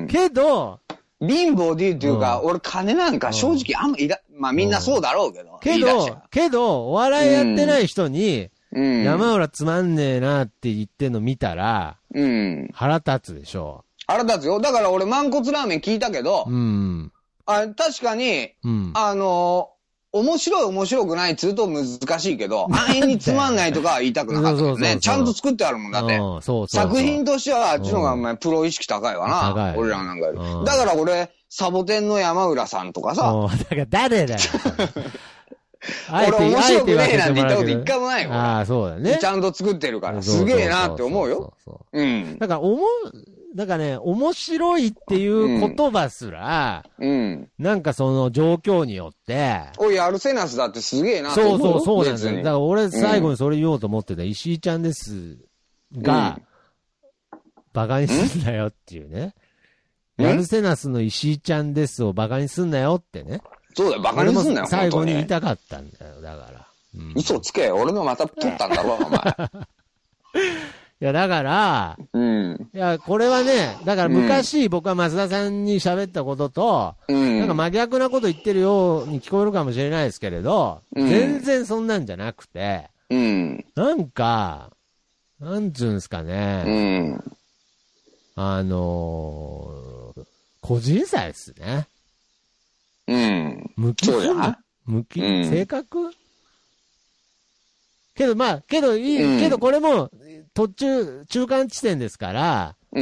けど、 貧乏でいいっていうか、うん、俺金なんか正直あんまいら、まあみんなそうだろうけど。うん、 けど、けど、お笑いやってない人に、うん、山浦つまんねえなって言ってんの見たら、 うん。 腹立つでしょ。 腹立つよ。だから俺満骨ラーメン聞いたけど、 うん。 あ確かに、 うん、 あのー、面白い面白くないっつうと難しいけど、安易につまんないとかは言いたくなかったけどね。ちゃんと作ってあるもんだって。 そうそうそう作品としてはあっちの方がお前プロ意識高いわな。高い。俺らなんかより。だから俺、サボテンの山浦さんとかさ。 だから誰だよ。 俺面白くねえなんて言ったこと一回もないよ。 ああ、そうだね。 ちゃんと作ってるから。すげえなって思うよ。うん。 だから思う、だからね、面白いっていう言葉すら、 うん。 なんかその状況によって、 おい、アルセナスだってすげえなって思う。 そうそうそうなんですよ。だから俺最後にそれ言おうと思ってた、石井ちゃんですが、バカにすんなよっていうね。アルセナスの石井ちゃんですをバカにすんなよってね。 そうだよ、バカにすんなよ、 最後に言いたかったんだよ、だから。 うん、嘘つけ、俺のまた取ったんだろ、お前。 いや、だから、 うん。 いや、これはね、だから昔、僕は増田さんに喋ったことと、 うん、 なんか真逆なこと言ってるように聞こえるかもしれないですけれど、うん、全然そんなんじゃなくて、 うん、 なんか、なんつうんですかね、 うん、 あのー、個人差ですね。 うん。 向き不向向き、うん、性格けど、まあ、けどいい、うん、けどこれも、途中、中間地点ですから、 うん。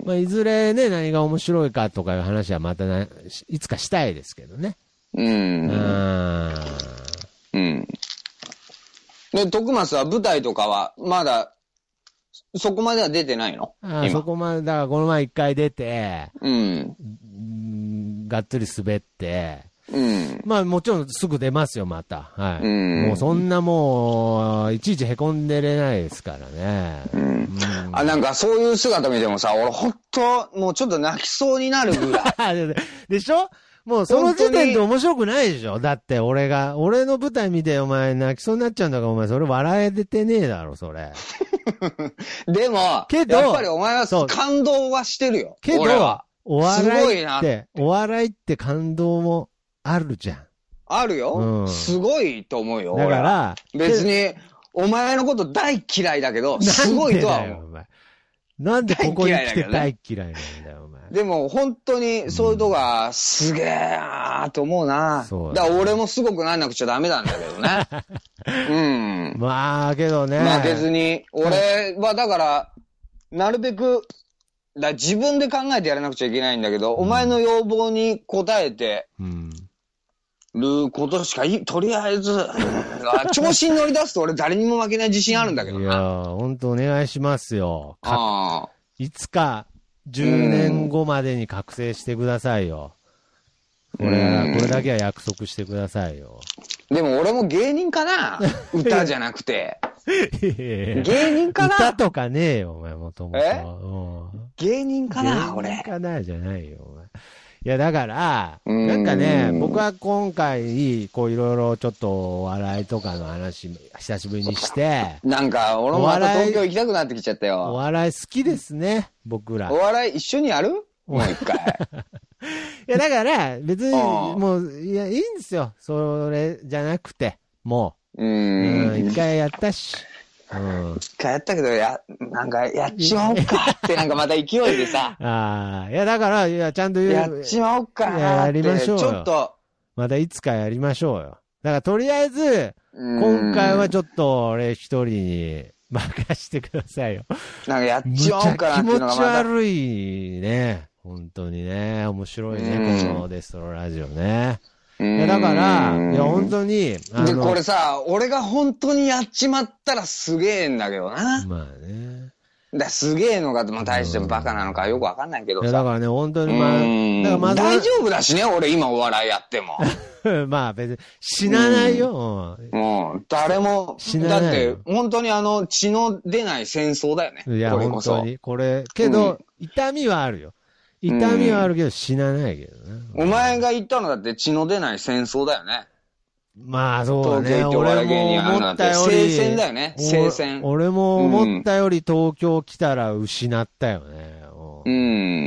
まあ、いずれね、何が面白いかとかいう話はまたな、いつかしたいですけどね。 うん。 うん。 うん。で、徳松は舞台とかは、まだ、そこまでは出てないの？ ああ、そこまで、だからこの前一回出て、 うん。 がっつり滑って、 うん。 まあもちろんすぐ出ますよ、また。はい。 うん、 もうそんなもう、いちいち凹んでれないですからね。 うん。うん、あ、なんかそういう姿見てもさ、俺ほんと、もうちょっと泣きそうになるぐらい。でしょ？もうその時点で面白くないでしょ？だって俺が、俺の舞台見てお前泣きそうになっちゃうんだからお前それ笑えてねえだろ、それ。 でも、けど、やっぱりお前は感動はしてるよ。 けど、お笑いって、お笑いって感動もあるじゃん。 あるよ。うん、すごいと思うよ。 だから、 別に、お前のこと大嫌いだけど、すごいとは思う。 なんでここに来て大嫌いなんだよ、お前。 でも本当にそういうとこがすげえなーと思うな。そうだ、ね。だから俺もすごくなんなくちゃダメなんだけどね。うん。 まあけどね。 負けずに。俺はだから、なるべく、だ自分で考えてやらなくちゃいけないんだけど、うん、お前の要望に応えて、ることしかいい、とりあえず、調子に乗り出すと俺誰にも負けない自信あるんだけどな。 いやー、ほんとお願いしますよ。あいつか、じゅうねんごまでに覚醒してくださいよ。これ、これだけは約束してくださいよ。 でも俺も芸人かな歌じゃなくて。芸人かな歌とかねえよ、お前もともと。え芸人かな俺。 芸人かなじゃないよ、お前。いや、だから、なんかね、僕は今回、こういろいろちょっとお笑いとかの話、久しぶりにして、 なんか、俺もまた東京行きたくなってきちゃったよ。 お笑い好きですね、僕ら。 お笑い一緒にやるもう一回。 いや、だから、別に、もう、いや、いいんですよ。それじゃなくて、もう。うん。一回やったし。 うん。一回やったけど、や、なんか、やっちまおうかって、なんかまた勢いでさ。 ああ、いや、だから、いや、ちゃんと言う。 やっちまおうかって。 やりましょうよ。 ちょっと。 またいつかやりましょうよ。だから、とりあえず、今回はちょっと、俺一人に任してくださいよ。 なんか、やっちまおうかなっていうのがまた。 気持ち悪いね。本当にね。面白いね、このデストロラジオね。いや、だから、いや、本当に。 で、これさ、俺が本当にやっちまったらすげえんだけどな。 まあね。 だすげえのか、まあ、大してバカなのかよくわかんないけどさ。いや、 だからね、本当にまあ、だからまず大丈夫だしね、俺今お笑いやっても。 まあ別に、死なないよ。 うん。もう、誰も、死なない。だって、本当にあの、血の出ない戦争だよね。 いや、本当に。これ、けど、痛みはあるよ。痛みはあるけど死なないけどね。 お前が言ったのだって血の出ない戦争だよね。 まあそうだね。俺も思ったより。 聖戦だよね。聖戦。 俺も思ったより東京来たら失ったよね。 うん。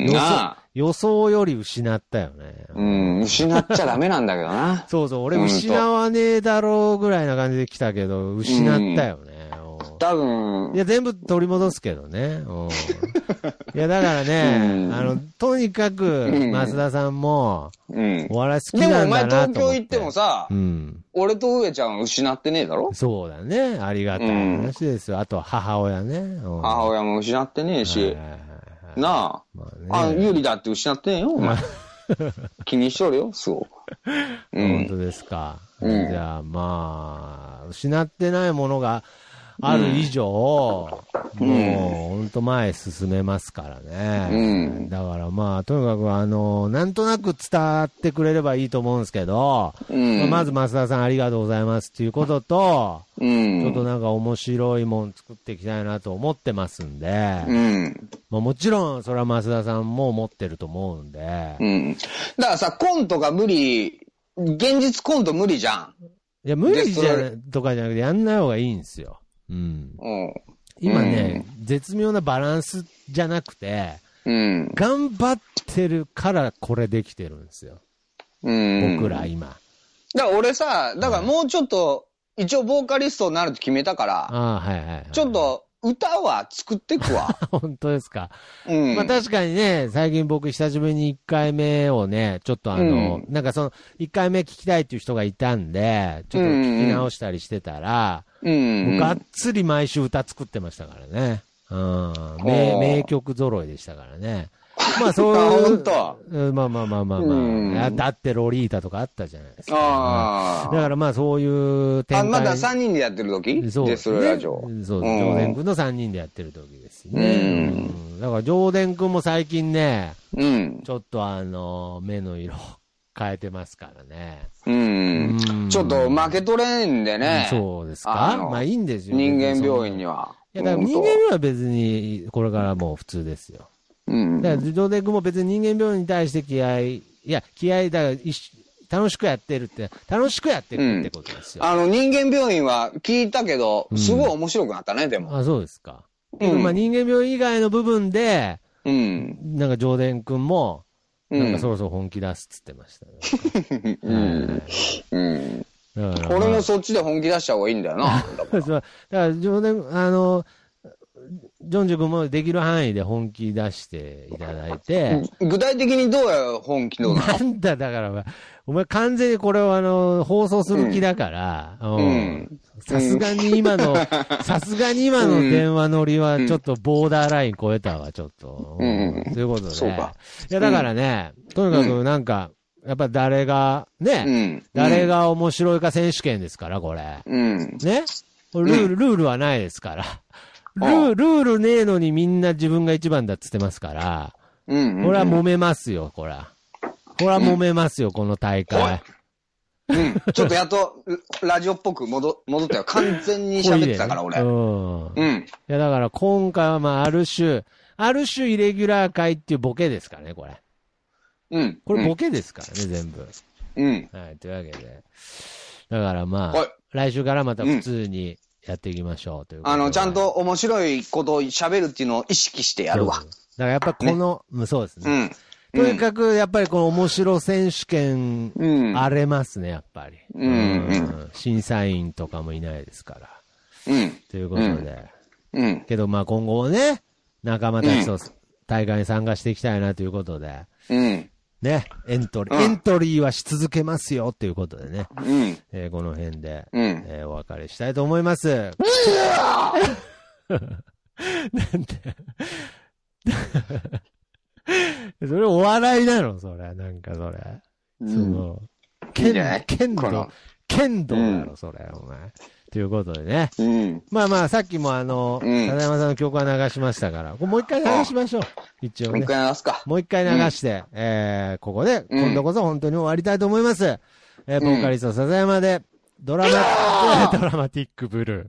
予想、予想より失ったよね。 うん。失っちゃダメなんだけどな。 そうそう。俺失わねえだろうぐらいな感じで来たけど、失ったよね。 多分。 いや、全部取り戻すけどね。いや、だからね、あの、とにかく、増田さんも、お笑い好きなんだなと思って。でもお前東京行ってもさ、俺と上ちゃん失ってねえだろ？ そうだね。ありがたい話ですよ。あと母親ね。 母親も失ってねえし。なあ。あ、有利だって失ってねえよ、お前。気にしとるよ、すごく。 本当ですか。じゃあ、まあ、失ってないものが、ある以上、うん、もう、ほんと前進めますからね。うん、だからまあ、とにかくあの、なんとなく伝わってくれればいいと思うんですけど、うんまあ、まず増田さんありがとうございますっていうことと、うん、ちょっとなんか面白いもん作っていきたいなと思ってますんで、うんまあ、もちろんそれは増田さんも思ってると思うんで。 うん、だからさ、コントが無理、現実コント無理じゃん。 いや、無理じゃ、とかじゃなくてやんない方がいいんですよ。うん、今ね、うん、絶妙なバランスじゃなくて、うん、頑張ってるからこれできてるんですよ。うん、僕ら今。 だから俺さ、だからもうちょっと、一応ボーカリストになると決めたから、あはいはいはい、ちょっと歌は作ってくわ。 本当ですか。うん、まあ確かにね、最近僕久しぶりにいっかいめをね、ちょっとあの、うん、なんかそのいっかいめ聞きたいっていう人がいたんで、ちょっと聞き直したりしてたら、うん、もうがっつり毎週歌作ってましたからね。うん、名, 名曲揃いでしたからね。まあそういう、まあまあまあまあまあ、うん、だってロリータとかあったじゃないですか。あだからまあそういう展開。あ、まださんにんでやってる時そうですね。ラジオ。 そう、ジョーデン君のさんにんでやってる時ですね。うん、だからジョーデン君も最近ね、うん、ちょっとあの、目の色変えてますからね。 うん。うんちょっと負け取れんでね。 そうですかまあいいんですよ。 人間病院には。 いや、だから人間病院は別に、これからもう普通ですよ。うん。だから、ジョーデン君も別に人間病院に対して気合い、いや、気合いだから、楽しくやってるって、楽しくやってるってことですよ。 うん、あの、人間病院は聞いたけど、すごい面白くなったね、うん、でも。 あ、そうですか。うん。まあ人間病院以外の部分で、うん。なんか、ジョーデン君も、 なんかそろそろ本気出すっつってましたね。うん。 うん。俺もそっちで本気出した方がいいんだよな。 だから、だから上年、あの、ジョンジュ君もできる範囲で本気出していただいて。 具体的にどうや本気のなんだ、だから、お前完全にこれをあの、放送する気だから、さすがに今の、さすがに今の電話乗りはちょっとボーダーライン超えたわ、ちょっと。うん。ということで。そうか。いや、だからね、とにかくなんか、やっぱ誰が、ね、誰が面白いか選手権ですから、これ。うん。ね。ルール、ルールはないですから。ルー、ルールねえのにみんな自分が一番だっつってますから、うんうんうん、これは揉めますよ、これは。これは揉めますよ、うん、この大会。 うん。ちょっとやっと、ラジオっぽく戻、戻ったよ。完全に喋ってたから、俺。うん。 うん。いや、だから今回はまあ、ある種、ある種イレギュラー会っていうボケですからね、これ。うん。これボケですからね、うん、全部。うん。はい、というわけで。だからまあ、来週からまた普通に、やっていきましょうということで。 あの、ちゃんと面白いことを喋るっていうのを意識してやるわ。だからやっぱりこの、ね、そうですね。うん。とにかくやっぱりこの面白選手権、荒れますね、やっぱり。うん。うん、審査員とかもいないですから。うん。ということで。うん。けどまあ今後ね、仲間たちと大会に参加していきたいなということで。うん。ね、エントリー、うん、エントリーはし続けますよっていうことでね。うん。えー、この辺で、うん、えー、お別れしたいと思います。うん、なんでそれお笑いなのそれ。なんかそれ。うん、その、剣、剣道、剣道だろ、それ、お前。ということでね。うん。まあまあ、さっきもあの、うん、片山さんの曲は流しましたから、もう一回流しましょう。一応ね。 もう一回流すか。 もう一回流して、うん、えー、ここで、今度こそ本当に終わりたいと思います。えー、ボーカリスト笹山で、ドラマ、ドラマティックブルー。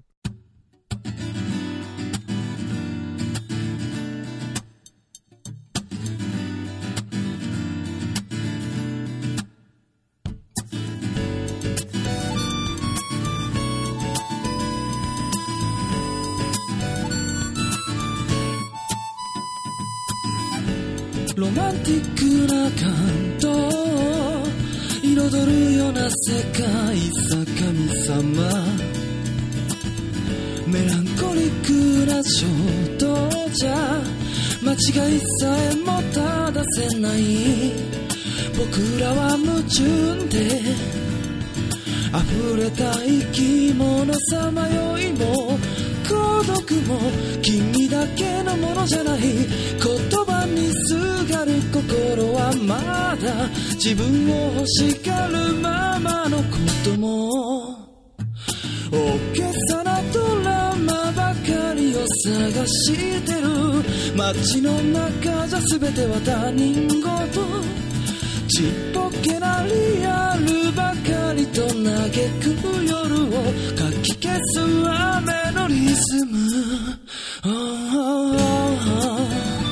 ロマンティックな感動彩るような世界さ神様メランコリックな衝動じゃ間違いさえも正せない僕らは矛盾で溢れた生き物さまよいも孤独も君だけのものじゃない言葉にすがる心はまだ自分を欲しがるままのことも大げさなドラマばかりを探してる街の中じゃ全ては他人事ちっぽけなリアルばかりと嘆く夜をかき消す雨のリズム、oh, oh, oh.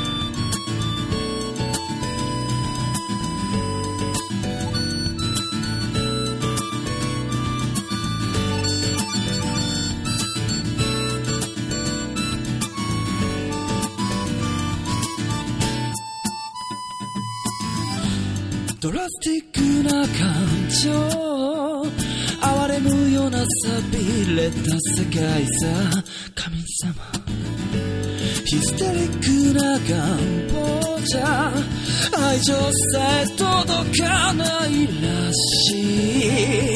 ドラスティックな感情哀れむような寂れた世界さ神様ヒステリックな願望じゃ愛情さえ届かないらしい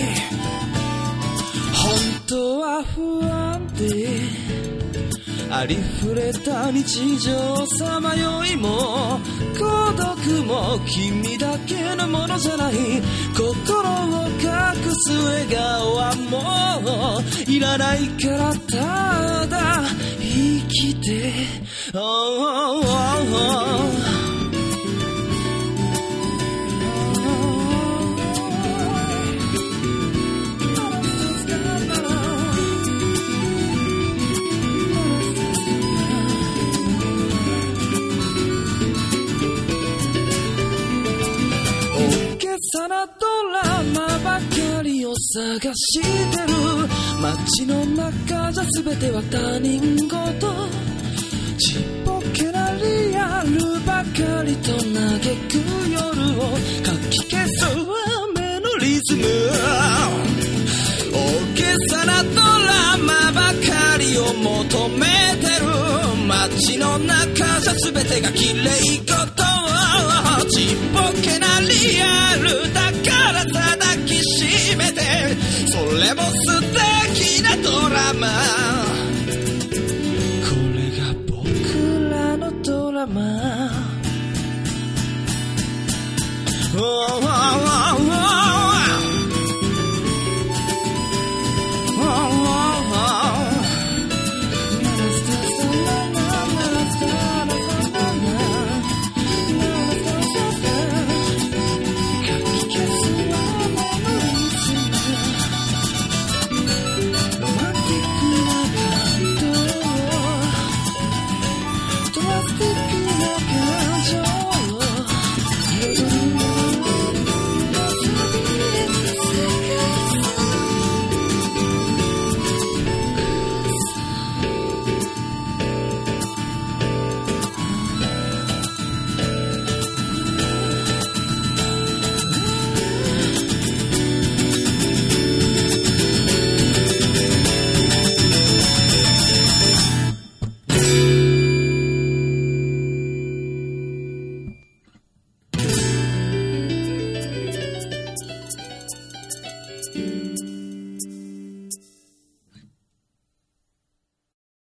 本当は不安でありふれた日常さまよいも孤独も君だけのものじゃない心を隠す笑顔はもういらないからただ生きて、oh, oh, oh, oh.さなドラマばかりを探してる街の中じゃ全ては他人事ちっぽけなリアルばかりと嘆く夜街の中じゃ全てが綺麗事ちっぽけなリアルだからさ抱きしめてそれも素敵なドラマこれが僕らのドラマ